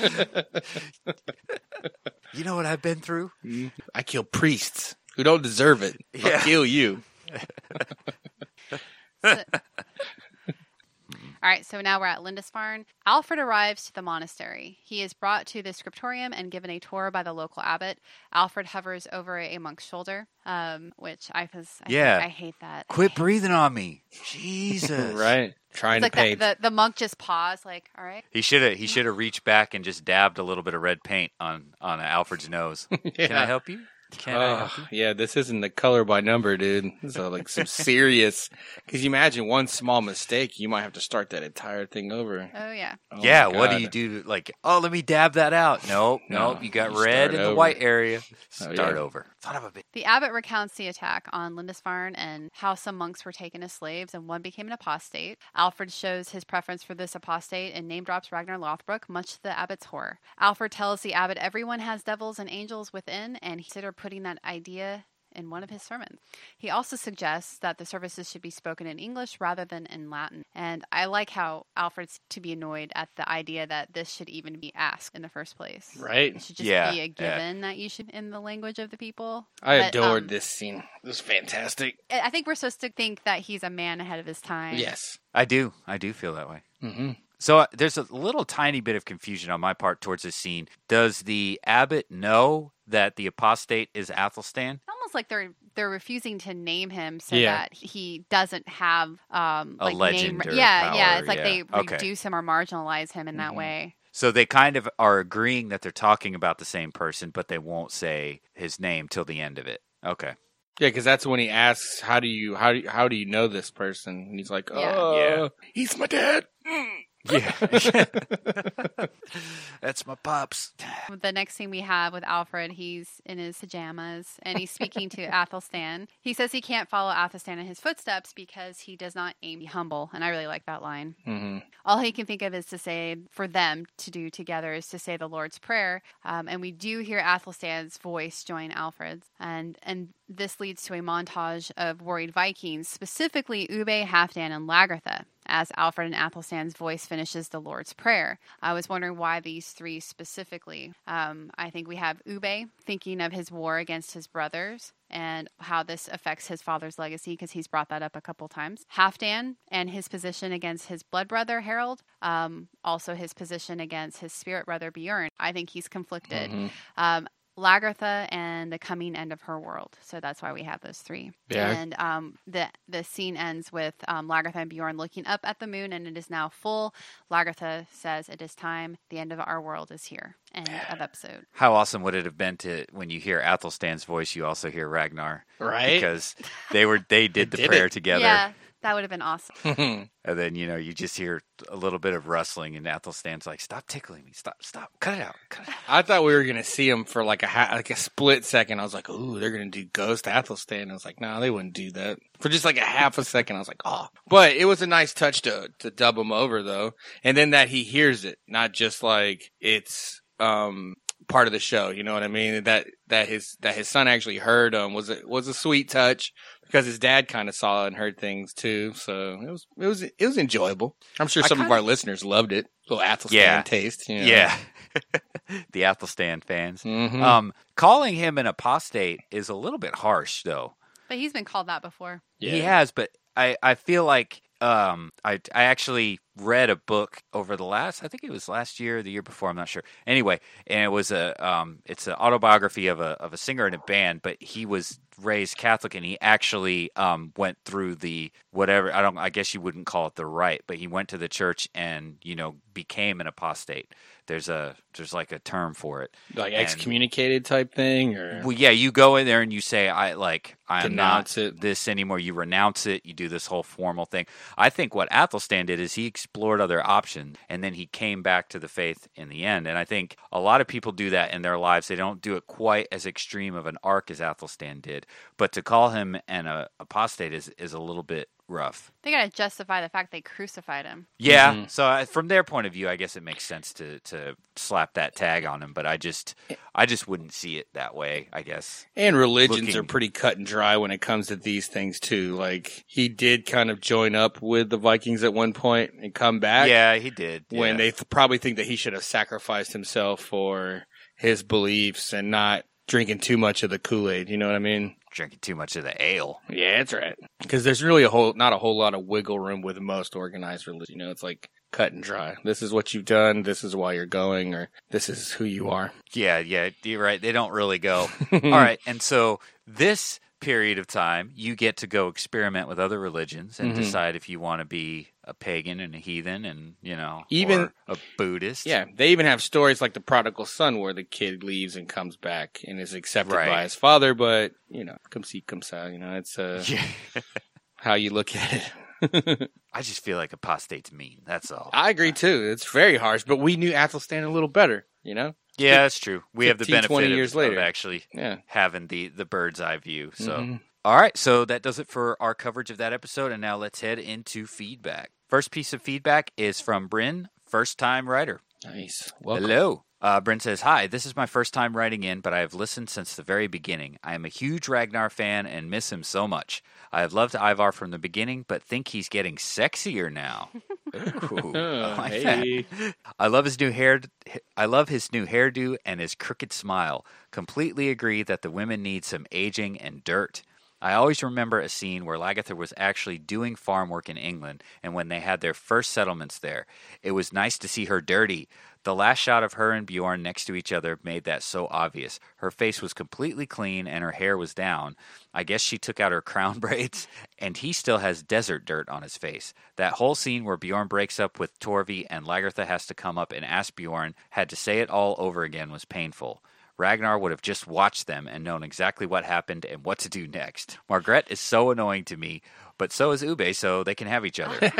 You know what I've been through? I kill priests who don't deserve it. I'll Yeah. kill you. So- All right, so now we're at Lindisfarne. Alfred arrives to the monastery. He is brought to the scriptorium and given a tour by the local abbot. Alfred hovers over a monk's shoulder, um, which I was, I, Yeah. I hate that. I Quit hate- breathing on me. Jesus. Right? Trying It's to like paint. the, the, the monk just paused, like, all right. He should have he should have reached back and just dabbed a little bit of red paint on on Alfred's nose. Can I help you? Can I help Oh, you? yeah, this isn't the color by number, dude. So like some serious, because you imagine one small mistake, you might have to start that entire thing over. Oh, yeah. Oh Yeah, my what do God. you do? Like, oh, let me dab that out. Nope, No, nope. You got you red start in the over. white area. Oh, Start yeah. over. Son of a bitch. The abbot recounts the attack on Lindisfarne and how some monks were taken as slaves and one became an apostate. Alfred shows his preference for this apostate and name drops Ragnar Lothbrok, much to the abbot's horror. Alfred tells the abbot everyone has devils and angels within, and he considered putting that idea in one of his sermons. He also suggests that the services should be spoken in English rather than in Latin. And I like how Alfred's to be annoyed at the idea that this should even be asked in the first place. Right. It should just Yeah, be a given yeah. that you should in the language of the people. I But, adored um, this scene. It was fantastic. I I think we're supposed to think that he's a man ahead of his time. Yes. I do. I do feel that way. Mm-hmm. So uh, there's a little tiny bit of confusion on my part towards this scene. Does the abbot know that the apostate is Athelstan? It's almost like they're they're refusing to name him so Yeah. that he doesn't have um A like legend name or yeah yeah power, it's like yeah. they Okay. reduce him or marginalize him in that Mhm. way. So they kind of are agreeing that they're talking about the same person, but they won't say his name till the end of it. Okay. Yeah, because that's when he asks, "How do you how do you, how do you know this person?" And he's like, Yeah. "Oh, Yeah. he's my dad." Mm. Yeah. That's my pops. The next scene we have with Alfred, he's in his pajamas and he's speaking to Athelstan. He says he can't follow Athelstan in his footsteps because he does not aim to be humble, and I really like that line. Mm-hmm. All he can think of is to say, for them to do together, is to say the Lord's Prayer. Um, and we do hear Athelstan's voice join Alfred's. And and this leads to a montage of worried Vikings, specifically Ube, Halfdan, and Lagertha, as Alfred and Athelstan's voice finishes the Lord's Prayer. I was wondering why these three specifically. Um, I think we have Ube thinking of his war against his brothers and how this affects his father's legacy, because he's brought that up a couple times. Halfdan and his position against his blood brother Harold, um, also his position against his spirit brother Bjorn. I think he's conflicted. Mm-hmm. Um, Lagertha and the coming end of her world. So that's why we have those three. Yeah. And um, the the scene ends with um, Lagertha and Bjorn looking up at the moon, and it is now full. Lagertha says, "It is time. The end of our world is here." End of episode. How awesome would it have been to, when you hear Athelstan's voice, you also hear Ragnar, Right? because they were they did the did prayer it. together, Yeah, that would have been awesome. and then you know you just hear a little bit of rustling, and Athelstan's like, "Stop tickling me! Stop! Stop! Cut it out! Cut it out!" I thought we were gonna see him for like a ha- like a split second. I was like, "Ooh, they're gonna do Ghost Athelstan." I was like, "No, they wouldn't do that." For just like a half a second, I was like, "Oh," but it was a nice touch to to dub him over though, and then that he hears it, not just like it's um part of the show. You know what I mean? That that his that his son actually heard him was a, was a sweet touch. Because his dad kind of saw and heard things too, so it was it was it was enjoyable. I'm sure I some of kinda- our listeners loved it. Little Athelstan Yeah. taste, you know? Yeah, the Athelstan fans. Mhm. Um, calling him an apostate is a little bit harsh, though. But he's been called that before. Yeah. He has, but I, I feel like um, I I actually read a book over the last I think it was last year or the year before, I'm not sure. Anyway, and it was a um it's an autobiography of a of a singer in a band, but he was raised Catholic and he actually um went through the whatever I don't I guess you wouldn't call it the rite, but he went to the church and, you know, became an apostate. There's a there's like a term for it. Like And- excommunicated type thing, or Well, yeah, you go in there and you say, "I like, I am Denounce not it. this anymore." You renounce it. You do this whole formal thing. I think what Athelstan did is he explored other options, and then he came back to the faith in the end. And I think a lot of people do that in their lives. They don't do it quite as extreme of an arc as Athelstan did, but to call him an uh, apostate is is a little bit rough. They got to justify the fact they crucified him. Yeah. Mhm. So I, from their point of view, I guess it makes sense to to slap that tag on him. But I just I just wouldn't see it that way, I guess. and religions Looking- are pretty cut and dry when it comes to these things too. Like he did kind of join up with the Vikings at one point and come back. Yeah, he did. When yeah. they th- probably think that he should have sacrificed himself for his beliefs and not drinking too much of the Kool-Aid. You know what I mean? drinking too much of the ale. Yeah, that's right. Because there's really a whole, not a whole lot of wiggle room with most organized religion. You know, it's like cut and dry. This is what you've done. This is why you're going, or this is who you are. Yeah, yeah, you're right. They don't really go. All right, and so this period of time, you get to go experiment with other religions and Mhm. decide if you want to be a pagan and a heathen and, you know, Even- or a Buddhist. Yeah, they even have stories like the prodigal son where the kid leaves and comes back and is accepted Right. by his father, but, you know, come see, come sa, you know, it's uh, Yeah. how you look at it. I just feel like apostate's mean. That's all. I agree too. It's very harsh, but we knew Athelstan a little better, you know? Yeah, that's true. We have the fifteen, benefit twenty of, years of later. actually Yeah. having the, the bird's eye view. So, Mm-hmm. all right. So that does it for our coverage of that episode. And now let's head into feedback. First piece of feedback is from Bryn, first time writer. Nice. Welcome. Hello. Uh, Bryn says, hi, this is my first time writing in, but I have listened since the very beginning. I am a huge Ragnar fan and miss him so much. I have loved Ivar from the beginning, but think he's getting sexier now. Ooh, I like Hey. that. I love his new hair. I love his new hairdo and his crooked smile. Completely agree that the women need some aging and dirt. I always remember a scene where Lagertha was actually doing farm work in England and when they had their first settlements there. It was nice to see her dirty. The last shot of her and Bjorn next to each other made that so obvious. Her face was completely clean and her hair was down. I guess she took out her crown braids, and he still has desert dirt on his face. That whole scene where Bjorn breaks up with Torvi and Lagertha has to come up and ask Bjorn, had to say it all over again, was painful. Ragnar would have just watched them and known exactly what happened and what to do next. Margrethe is so annoying to me, but so is Ube, so they can have each other.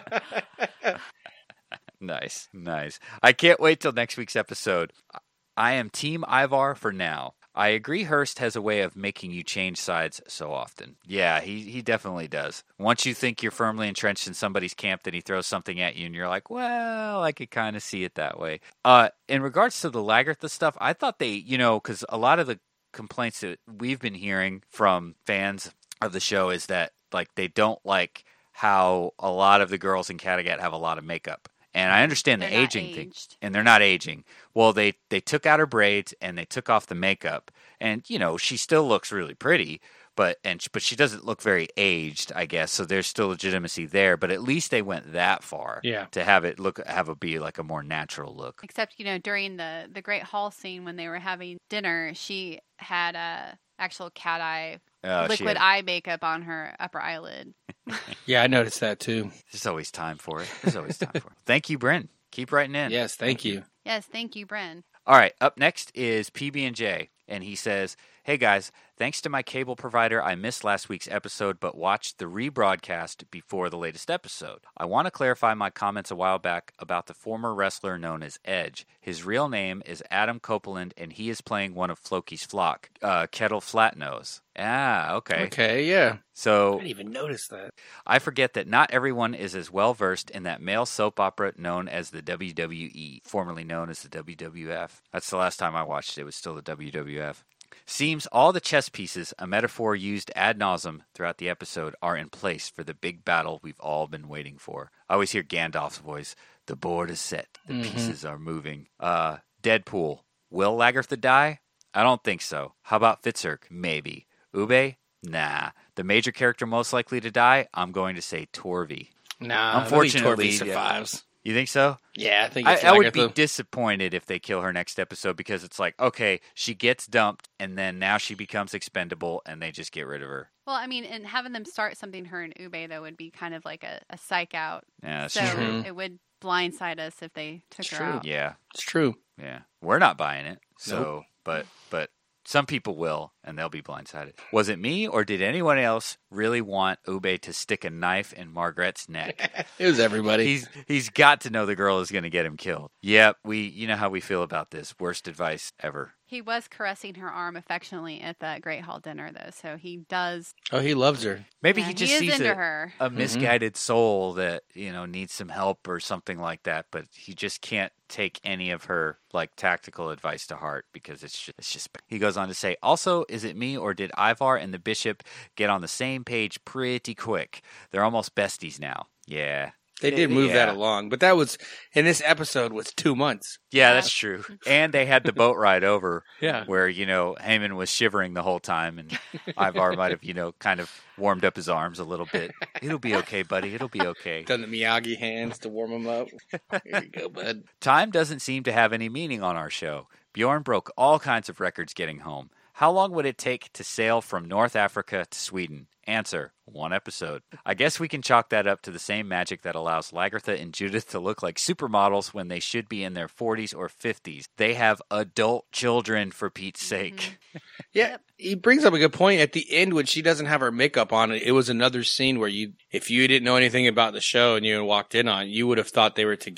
Nice, nice. I can't wait till next week's episode. I am Team Ivar for now. I agree Hearst has a way of making you change sides so often. Yeah, he, he definitely does. Once you think you're firmly entrenched in somebody's camp, then he throws something at you and you're like, well, I could kind of see it that way. Uh, in regards to the Lagertha stuff, I thought they, you know, because a lot of the complaints that we've been hearing from fans of the show is that, like, they don't like how a lot of the girls in Kattegat have a lot of makeup. And I understand They're the not aging thing, aged. and they're not aging. Well, they, they took out her braids and they took off the makeup, and you know she still looks really pretty, but and but she doesn't look very aged, I guess. So there's still legitimacy there, but at least they went that far, Yeah. to have it look have it be like a more natural look. Except, you know, during the, the Great Hall scene when they were having dinner, she had a actual cat eye, Uh, she liquid had- eye makeup on her upper eyelid. Yeah, I noticed that too. There's always time for it. There's always time for it. Thank you, Bryn. Keep writing in. Yes, thank you. Yes, thank you, Bryn. All right, up next is P B and J, and he says, hey guys, thanks to my cable provider, I missed last week's episode but watched the rebroadcast before the latest episode. I want to clarify my comments a while back about the former wrestler known as Edge. His real name is Adam Copeland, and he is playing one of Floki's flock, uh, Kettle Flatnose. Ah, okay. Okay, yeah. I So didn't even notice that. I forget that not everyone is as well versed in that male soap opera known as the W W E, formerly known as the W W F. That's the last time I watched it. It was still the W W F. Seems all the chess pieces, a metaphor used ad nauseum throughout the episode, are in place for the big battle we've all been waiting for. I always hear Gandalf's voice. The board is set. The Mhm. pieces are moving. Uh, Deadpool. Will Lagertha die? I don't think so. How about Fitzurk? Maybe. Ube? Nah. The major character most likely to die? I'm going to say Torvi. Nah, Unfortunately, I think Torvi yeah. survives. You think so? Yeah, I think I, it's I would be Lagertha. disappointed if they kill her next episode because it's like, okay, she gets dumped and then now she becomes expendable and they just get rid of her. Well, I mean, and having them start something, her and Ube, though, would be kind of like a, a psych out. Yeah, that's so true. it would blindside us if they took It's her true. out. Yeah, It's true. yeah. We're not buying it. So, Nope. but, but some people will and they'll be blindsided. Was it me or did anyone else really want Ube to stick a knife in Margrette's neck? It was everybody. He's he's got to know the girl is going to get him killed. Yep, we you know how we feel about this. Worst advice ever. He was caressing her arm affectionately at that Great Hall dinner, though, so he does. Oh, he loves her. Maybe yeah, he just is sees into a, her. a misguided soul that you know needs some help or something like that, but he just can't take any of her like tactical advice to heart because it's just, it's just. He goes on to say, also, is it me or did Ivar and the bishop get on the same page pretty quick? They're almost besties now. Yeah. They did move that Yeah. along, but that was in this episode was two months. Yeah, Yeah. that's true. And they had the boat ride over Yeah. where, you know, Heyman was shivering the whole time and Ivar might have, you know, kind of warmed up his arms a little bit. It'll be okay, buddy. It'll be okay. Done the Miyagi hands to warm him up. Here you go, bud. Time doesn't seem to have any meaning on our show. Bjorn broke all kinds of records getting home. How long would it take to sail from North Africa to Sweden? Answer, one episode. I guess we can chalk that up to the same magic that allows Lagertha and Judith to look like supermodels when they should be in their forties or fifties. They have adult children, for Pete's sake. Yeah, he brings up a good point. At the end, when she doesn't have her makeup on, it was another scene where you, if you didn't know anything about the show and you walked in on, it, you would have thought they were together.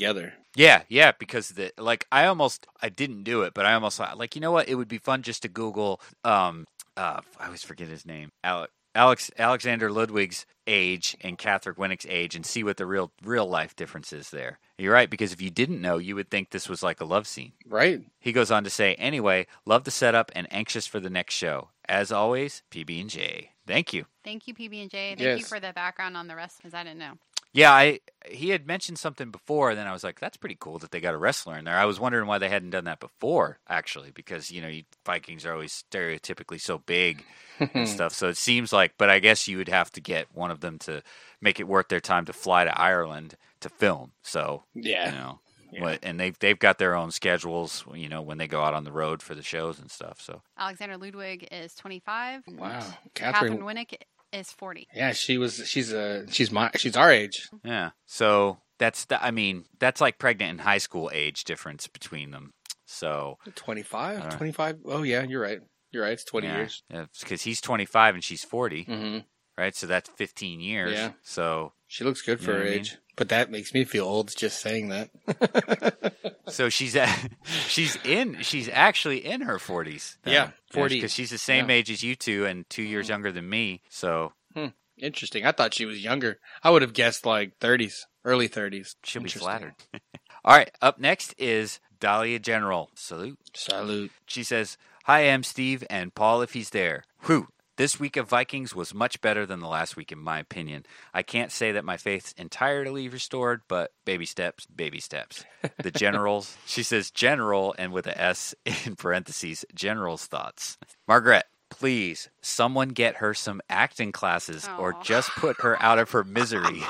Yeah, yeah, because the like I almost I didn't do it, but I almost thought like you know what, it would be fun just to Google um uh I always forget his name. Alex Alex Alexander Ludwig's age and Catherine Winnick's age and see what the real real life difference is there. You're right, because if you didn't know, you would think this was like a love scene. Right. He goes on to say, anyway, love the setup and anxious for the next show. As always, P B and J. Thank you. Thank you, P B and J. Thank Yes. you for the background on the rest, because I didn't know. Yeah, I he had mentioned something before, and then I was like, that's pretty cool that they got a wrestler in there. I was wondering why they hadn't done that before, actually, because, you know, you, Vikings are always stereotypically so big and stuff. So it seems like, but I guess you would have to get one of them to make it worth their time to fly to Ireland to film. So, Yeah. you know, Yeah. what, and they've, they've got their own schedules, you know, when they go out on the road for the shows and stuff. So, Alexander Ludwig is twenty-five. Wow. Catherine, Catherine. Winnick is forty. Yeah, she was. She's a. She's my. She's our age. yeah. So that's, the, I mean, that's like pregnant and high school age difference between them. So, twenty-five. Uh, twenty-five. Oh yeah, you're right. You're right. It's twenty yeah, years. because he's twenty-five and she's forty, Mm-hmm. right? So that's fifteen years. Yeah. So, She looks good for You know her what I age, but that makes me feel old just saying that. so she's at, she's in, she's actually in her forties. Yeah, forty. because she's the same Yeah. age as you two and two years younger than me. So Interesting. I thought she was younger. I would have guessed like thirties, early thirties. she'll be Interesting. flattered. All right, up next is Dahlia General. Salute. Salute. She says, "Hi, I'm Steve and Paul if he's there. Whew. This week of Vikings was much better than the last week, in my opinion. I can't say that my faith's entirely restored, but baby steps, baby steps. The generals," she says general, and with a S in parentheses, general's thoughts. Margaret, please, someone get her some acting classes or Aw. just put her out of her misery.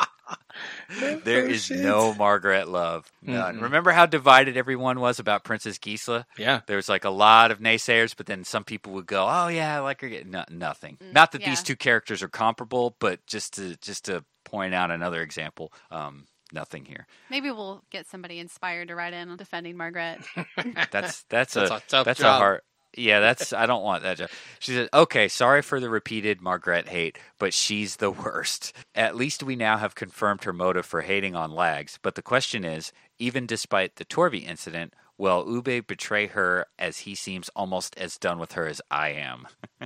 There is shit. no Margaret love. None. Mm-mm. Remember how divided everyone was about Princess Gisela? Yeah. There was like a lot of naysayers, but then some people would go, "Oh yeah, I like her." No, nothing. Not that yeah. these two characters are comparable, but just to just to point out another example, um, nothing here. Maybe we'll get somebody inspired to write in on defending Margaret. That's that's a That's a tough that's a job. hard. Yeah, that's I don't want that job. She said, "Okay, sorry for the repeated Margaret hate, but she's the worst. At least we now have confirmed her motive for hating on Lags. But the question is, even despite the Torvi incident, will Ube betray her as he seems almost as done with her as I am?"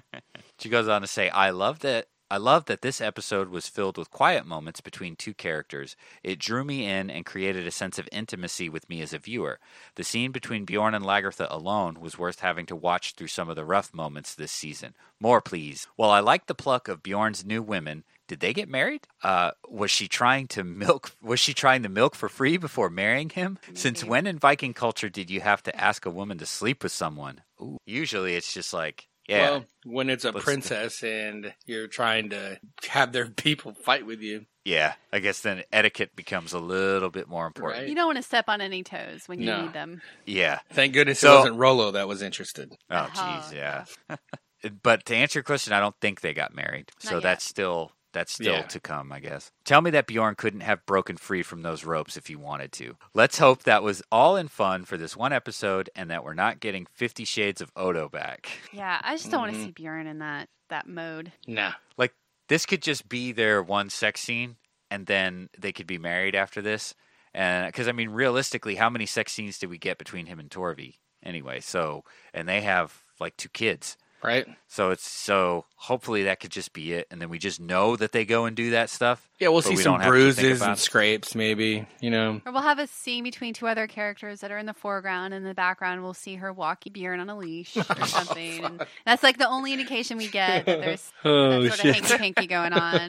She goes on to say, "I love that I love that this episode was filled with quiet moments between two characters. It drew me in and created a sense of intimacy with me as a viewer. The scene between Bjorn and Lagertha alone was worth having to watch through some of the rough moments this season. More, please. While I like the pluck of Bjorn's new women, did they get married? Uh, was she trying to milk? Was she trying to milk for free before marrying him? Since Maybe. when in Viking culture did you have to ask a woman to sleep with someone? Ooh. Usually, it's just like, yeah, Well, when it's a Let's- princess and you're trying to have their people fight with you. yeah. I guess then etiquette becomes a little bit more important. Right. You don't want to step on any toes when you No. need them. Yeah. Thank goodness So- it wasn't Rolo that was interested. Oh, Uh-huh. jeez, yeah. But to answer your question, I don't think they got married. Not So yet. that's still that's still Yeah. to come, I guess. Tell me that Bjorn couldn't have broken free from those ropes if he wanted to. Let's hope that was all in fun for this one episode and that we're not getting Fifty Shades of Odo back. Yeah, I just don't want Mhm. to see Bjorn in that that mode. Nah. Like, this could just be their one sex scene and then they could be married after this. And because, I mean, realistically, how many sex scenes did we get between him and Torvi anyway? So, and they have like two kids. Right? So it's so hopefully that could just be it, and then we just know that they go and do that stuff. Yeah, we'll But see we some don't have to think bruises about and it. scrapes, maybe. You know. Or we'll have a scene between two other characters that are in the foreground. In the background, we'll see her walking Bjorn on a leash or something. And that's like the only indication we get that there's Oh that sort of hanky-panky going on.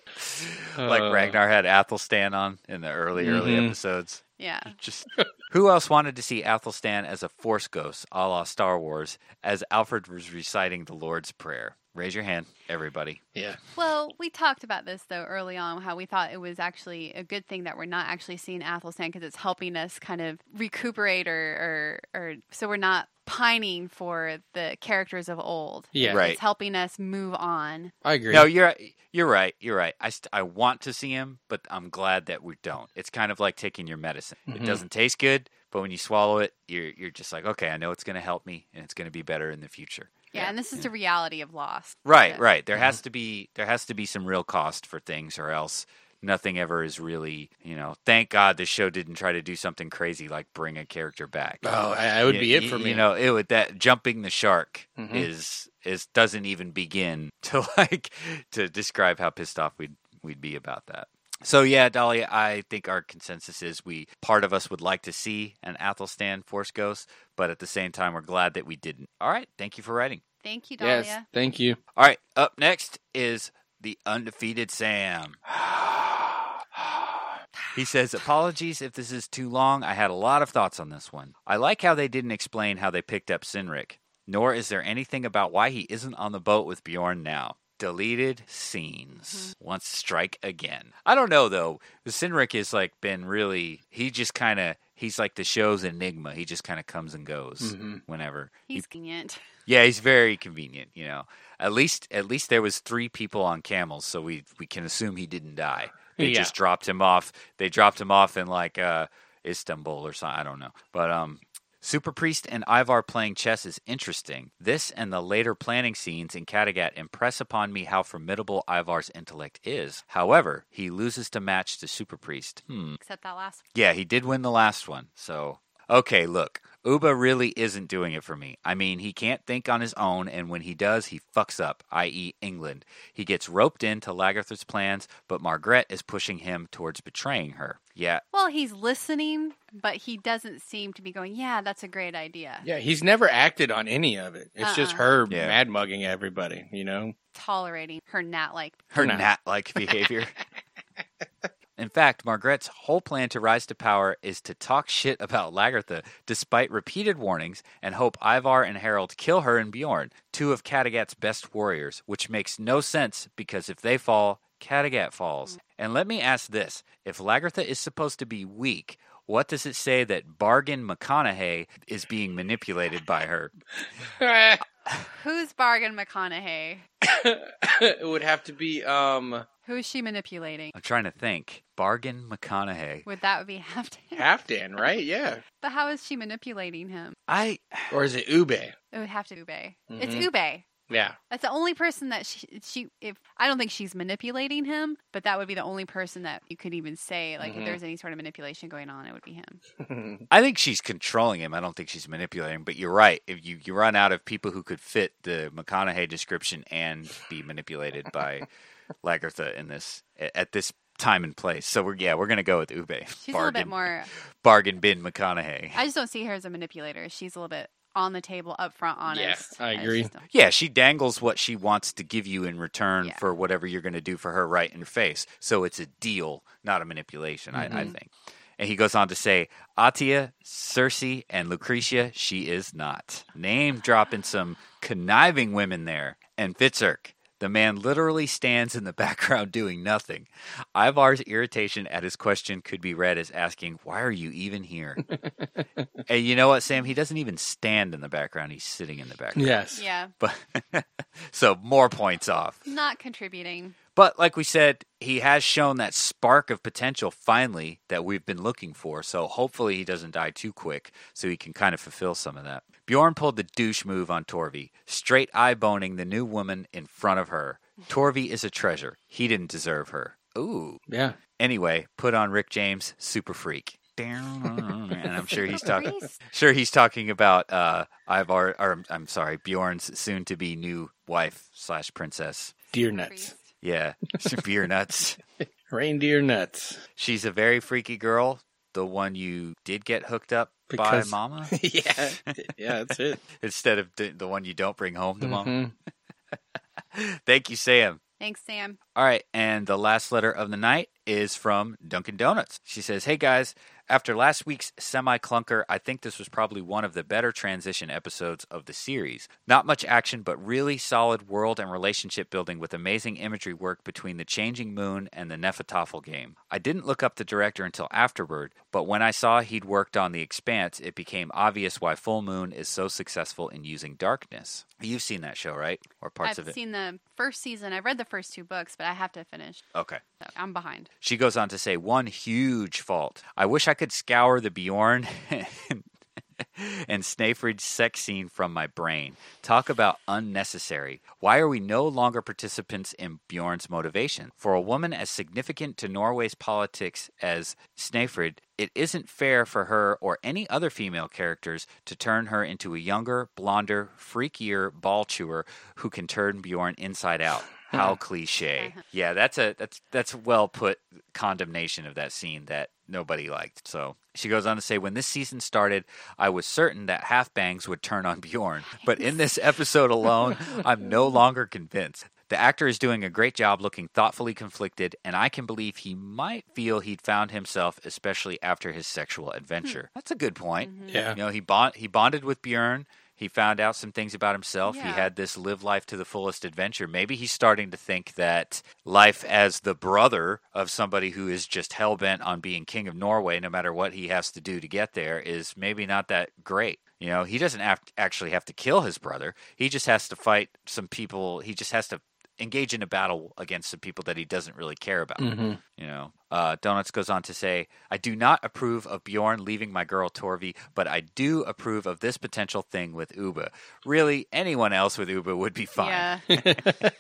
Like Uh, Ragnar had Athelstan on in the early early Mhm. episodes. Yeah. Just who else wanted to see Athelstan as a Force ghost, a la Star Wars, as Alfred was reciting the Lord's Prayer? Raise your hand, everybody. Yeah. Well, we talked about this though early on, how we thought it was actually a good thing that we're not actually seeing Athelstan because it's helping us kind of recuperate or, or, or so we're not pining for the characters of old. Yeah. Right. It's helping us move on. I agree. No, you're you're right. You're right. I, st- I want to see him, but I'm glad that we don't. It's kind of like taking your medicine. It Mhm. doesn't taste good, but when you swallow it, you're you're just like, okay, I know it's going to help me, and it's going to be better in the future. Yeah, Yeah. and this is the reality of loss. Right, Yeah. right. There has to be there has to be some real cost for things, or else nothing ever is really, you know, thank God the show didn't try to do something crazy like bring a character back. Oh, that would You- be it you- for me. You know, it would that jumping the shark Mhm. is is doesn't even begin to like to describe how pissed off we'd we'd be about that. So yeah, Dahlia, I think our consensus is we part of us would like to see an Athelstan Force Ghost, but at the same time we're glad that we didn't. All right, thank you for writing. Thank you, Dahlia. Yes, thank you. All right, up next is the undefeated Sam. He says, apologies if this is too long. I had a lot of thoughts on this one. I like how they didn't explain how they picked up Sinric, nor is there anything about why he isn't on the boat with Bjorn now. Deleted scenes. Mm-hmm. Wants to strike again. I don't know, though. Sinric has, like, been really... He just kind of... He's like the show's enigma. He just kind of comes and goes Mhm. whenever. He He's convenient. Yeah, he's very convenient. You know, at least at least there was three people on camels, so we we can assume he didn't die. They Yeah. just dropped him off. They dropped him off in like uh, Istanbul or something. I don't know, but um. Super Priest and Ivar playing chess is interesting. This and the later planning scenes in Kattegat impress upon me how formidable Ivar's intellect is. However, he loses to match to Super Priest. Hmm. Except that last one. Yeah, he did win the last one. So, okay, look. Uba really isn't doing it for me. I mean, he can't think on his own, and when he does, he fucks up, that is. England. He gets roped into Lagertha's plans, but Margrethe is pushing him towards betraying her. Yeah, Well, he's listening, but he doesn't seem to be going, yeah, that's a great idea. Yeah, he's never acted on any of it. It's just Uh-uh. her Yeah. mad mugging everybody, you know? Tolerating her gnat-like. her No. gnat-like behavior. In fact, Margrette's whole plan to rise to power is to talk shit about Lagertha, despite repeated warnings, and hope Ivar and Harold kill her and Bjorn, two of Kattegat's best warriors, which makes no sense because if they fall, Kattegat falls. And let me ask this, if Lagertha is supposed to be weak, what does it say that Bargain McConaughey is being manipulated by her? Who's Bargain McConaughey? It would have to be, um, Who is she manipulating? I'm trying to think. Bargain McConaughey. Would that would be Halfdan? Halfdan, right? Yeah. But how is she manipulating him? I Or is it Ube? It would have to be Ube. It's Mhm. Ube. Yeah. That's the only person that she, she. If I don't think she's manipulating him, but that would be the only person that you could even say, like, Mhm. if there's any sort of manipulation going on, it would be him. I think she's controlling him. I don't think she's manipulating him. But you're right. If you, you run out of people who could fit the McConaughey description and be manipulated by Lagertha in this at this time and place. So we're yeah, we're gonna go with Ube. She's a little bit more. bargain bin McConaughey. I just don't see her as a manipulator. She's a little bit on the table, upfront, honest. I just agree. don't- Yeah, she dangles what she wants to give you in return Yeah. for whatever you're going to do for her right in your face. So it's a deal, not a manipulation, I, I Mhm. think. And he goes on to say, Atia, Cersei, and Lucretia, she is not. Name dropping some conniving women there. And Fitzurk, the man literally stands in the background doing nothing. Ivar's irritation at his question could be read as asking, why are you even here? And you know what, Sam? He doesn't even stand in the background. He's sitting in the background. Yes. Yeah, But so more points off. not contributing. But like we said, he has shown that spark of potential finally that we've been looking for. So hopefully he doesn't die too quick so he can kind of fulfill some of that. Bjorn pulled the douche move on Torvi, straight eye-boning the new woman in front of her. Torvi is a treasure. He didn't deserve her. Ooh. Yeah. Anyway, put on Rick James, super freak. And I'm sure he's talking Priest. sure he's talking about uh Ivar or I'm sorry, Bjorn's soon to be new wife slash princess. Deer nuts. Priest. Yeah. Beer nuts. Reindeer nuts. She's a very freaky girl. The one you did get hooked up Because- by mama yeah. Yeah, that's it. instead of the, the one you don't bring home to mama. Mhm. Thank you, Sam. Thanks, Sam. All right, and the last letter of the night is from Dunkin' Donuts. She says, "Hey guys, after last week's semi-clunker, I think this was probably one of the better transition episodes of the series. Not much action, but really solid world and relationship building with amazing imagery work between the changing moon and the Nefertafel game. I didn't look up the director until afterward, but when I saw he'd worked on The Expanse, it became obvious why Full Moon is so successful in using darkness." You've seen that show, right? Or parts I've of it? seen the first season. I've read the first two books, but I have to finish. Okay. So I'm behind. She goes on to say, one huge fault. I wish I could scour the Bjorn and, and Snæfrid's sex scene from my brain. Talk about unnecessary. Why are we no longer participants in Bjorn's motivation? For a woman as significant to Norway's politics as Snæfrid, it isn't fair for her or any other female characters to turn her into a younger, blonder, freakier ball chewer who can turn Bjorn inside out. How cliche. Yeah, that's a that's that's well put condemnation of that scene that nobody liked. So she goes on to say, when this season started, I was certain that Halfbangs would turn on Bjorn. But in this episode alone, I'm no longer convinced. The actor is doing a great job looking thoughtfully conflicted, and I can believe he might feel he'd found himself, especially after his sexual adventure. That's a good point. Mm-hmm. Yeah. You know, he bond he bonded with Bjorn. He found out some things about himself. Yeah. He had this live life to the fullest adventure. Maybe he's starting to think that life as the brother of somebody who is just hell-bent on being king of Norway, no matter what he has to do to get there, is maybe not that great. You know, he doesn't have actually have to kill his brother. He just has to fight some people. He just has to engage in a battle against some people that he doesn't really care about. Mm-hmm. You know, uh, Donuts goes on to say, I do not approve of Bjorn leaving my girl Torvi, but I do approve of this potential thing with Ubbe. Really, anyone else with Ubbe would be fine. Yeah.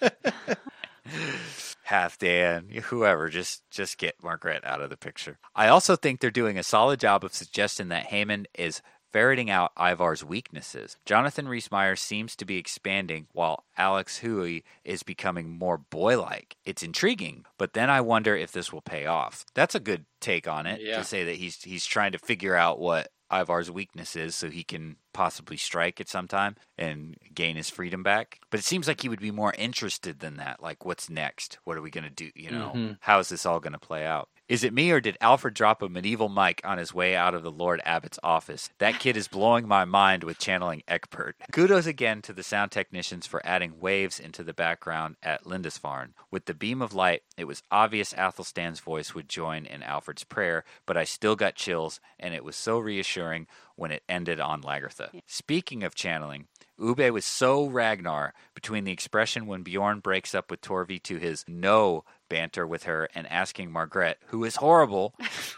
Halfdan, whoever, just just get Margaret out of the picture. I also think they're doing a solid job of suggesting that Heyman is ferreting out Ivar's weaknesses. Jonathan Rhys-Meyers seems to be expanding while Alex Hui is becoming more boy-like. It's intriguing, but then I wonder if this will pay off. That's a good take on it, Yeah. to say that he's he's trying to figure out what Ivar's weakness is so he can possibly strike at some time and gain his freedom back. But it seems like he would be more interested than that. Like, what's next? What are we going to do? You know, Mm-hmm. how is this all going to play out? Is it me, or did Alfred drop a medieval mic on his way out of the Lord Abbot's office? That kid is blowing my mind with channeling Eckbert. Kudos again to the sound technicians for adding waves into the background at Lindisfarne. With the beam of light, it was obvious Athelstan's voice would join in Alfred's prayer, but I still got chills, and it was so reassuring when it ended on Lagertha. Yeah. Speaking of channeling, Ubbe was so Ragnar between the expression when Bjorn breaks up with Torvi to his no banter with her and asking Margrethe, who is horrible,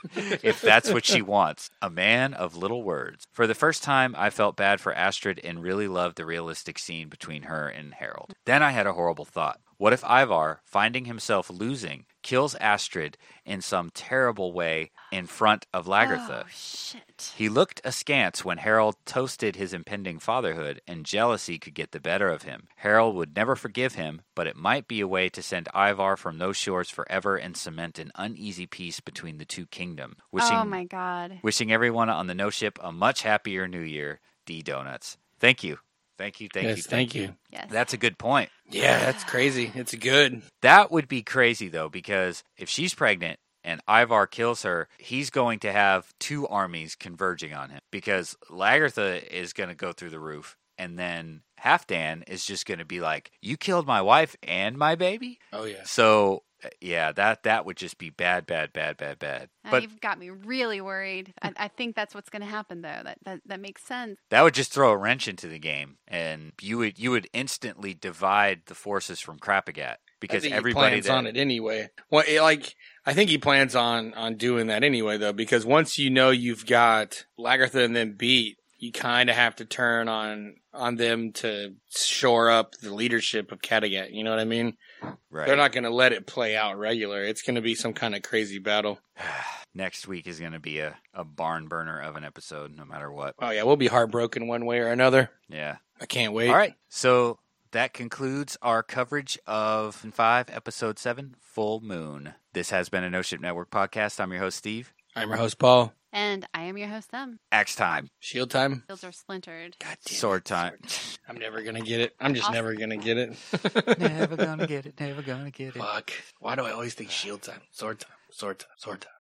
if that's what she wants. A man of little words. For the first time, I felt bad for Astrid and really loved the realistic scene between her and Harold. Then I had a horrible thought. What if Ivar, finding himself losing, kills Astrid in some terrible way in front of Lagertha? Oh, shit. He looked askance when Harold toasted his impending fatherhood, and jealousy could get the better of him. Harold would never forgive him, but it might be a way to send Ivar from those shores forever and cement an uneasy peace between the two kingdoms. Wishing, Oh, my God. Wishing everyone on the No Ship a much happier New Year, D Donuts. Thank you. Thank you, thank Yes, you, thank you. Yes. That's a good point. Yeah, that's crazy. It's good. That would be crazy, though, because if she's pregnant and Ivar kills her, he's going to have two armies converging on him, because Lagertha is going to go through the roof, and then Halfdan is just going to be like, you killed my wife and my baby? Oh, yeah. So, yeah, that, that would just be bad, bad, bad, bad, bad. Now But you've got me really worried. I, I think that's what's going to happen, though. That, that that makes sense. that would just throw a wrench into the game, and you would you would instantly divide the forces from Krapagat, because I think everybody he plans that, on it anyway. Well, it, like I think he plans on on doing that anyway, though, because once you know you've got Lagertha and then beat, you kind of have to turn on on them to shore up the leadership of Kattegat. You know what I mean? right. They're not going to let it play out regular. It's going to be some kind of crazy battle. Next week is going to be a, a barn burner of an episode, no matter what. Oh yeah, we'll be heartbroken one way or another. Yeah. I can't wait. All right. So that concludes our coverage of Season five, Episode seven, Full Moon. This has been a No Ship Network podcast. I'm your host, Steve. I'm your host, Paul. And I am your host, Them. Axe time. Shield time. Fields are splintered. God damn it. Sword time. I'm never going to get it. I'm just Awesome. never going to get it. Never gonna get it. Never gonna get it. Fuck. Why do I always think shield time? Sword time. Sword time. Sword time.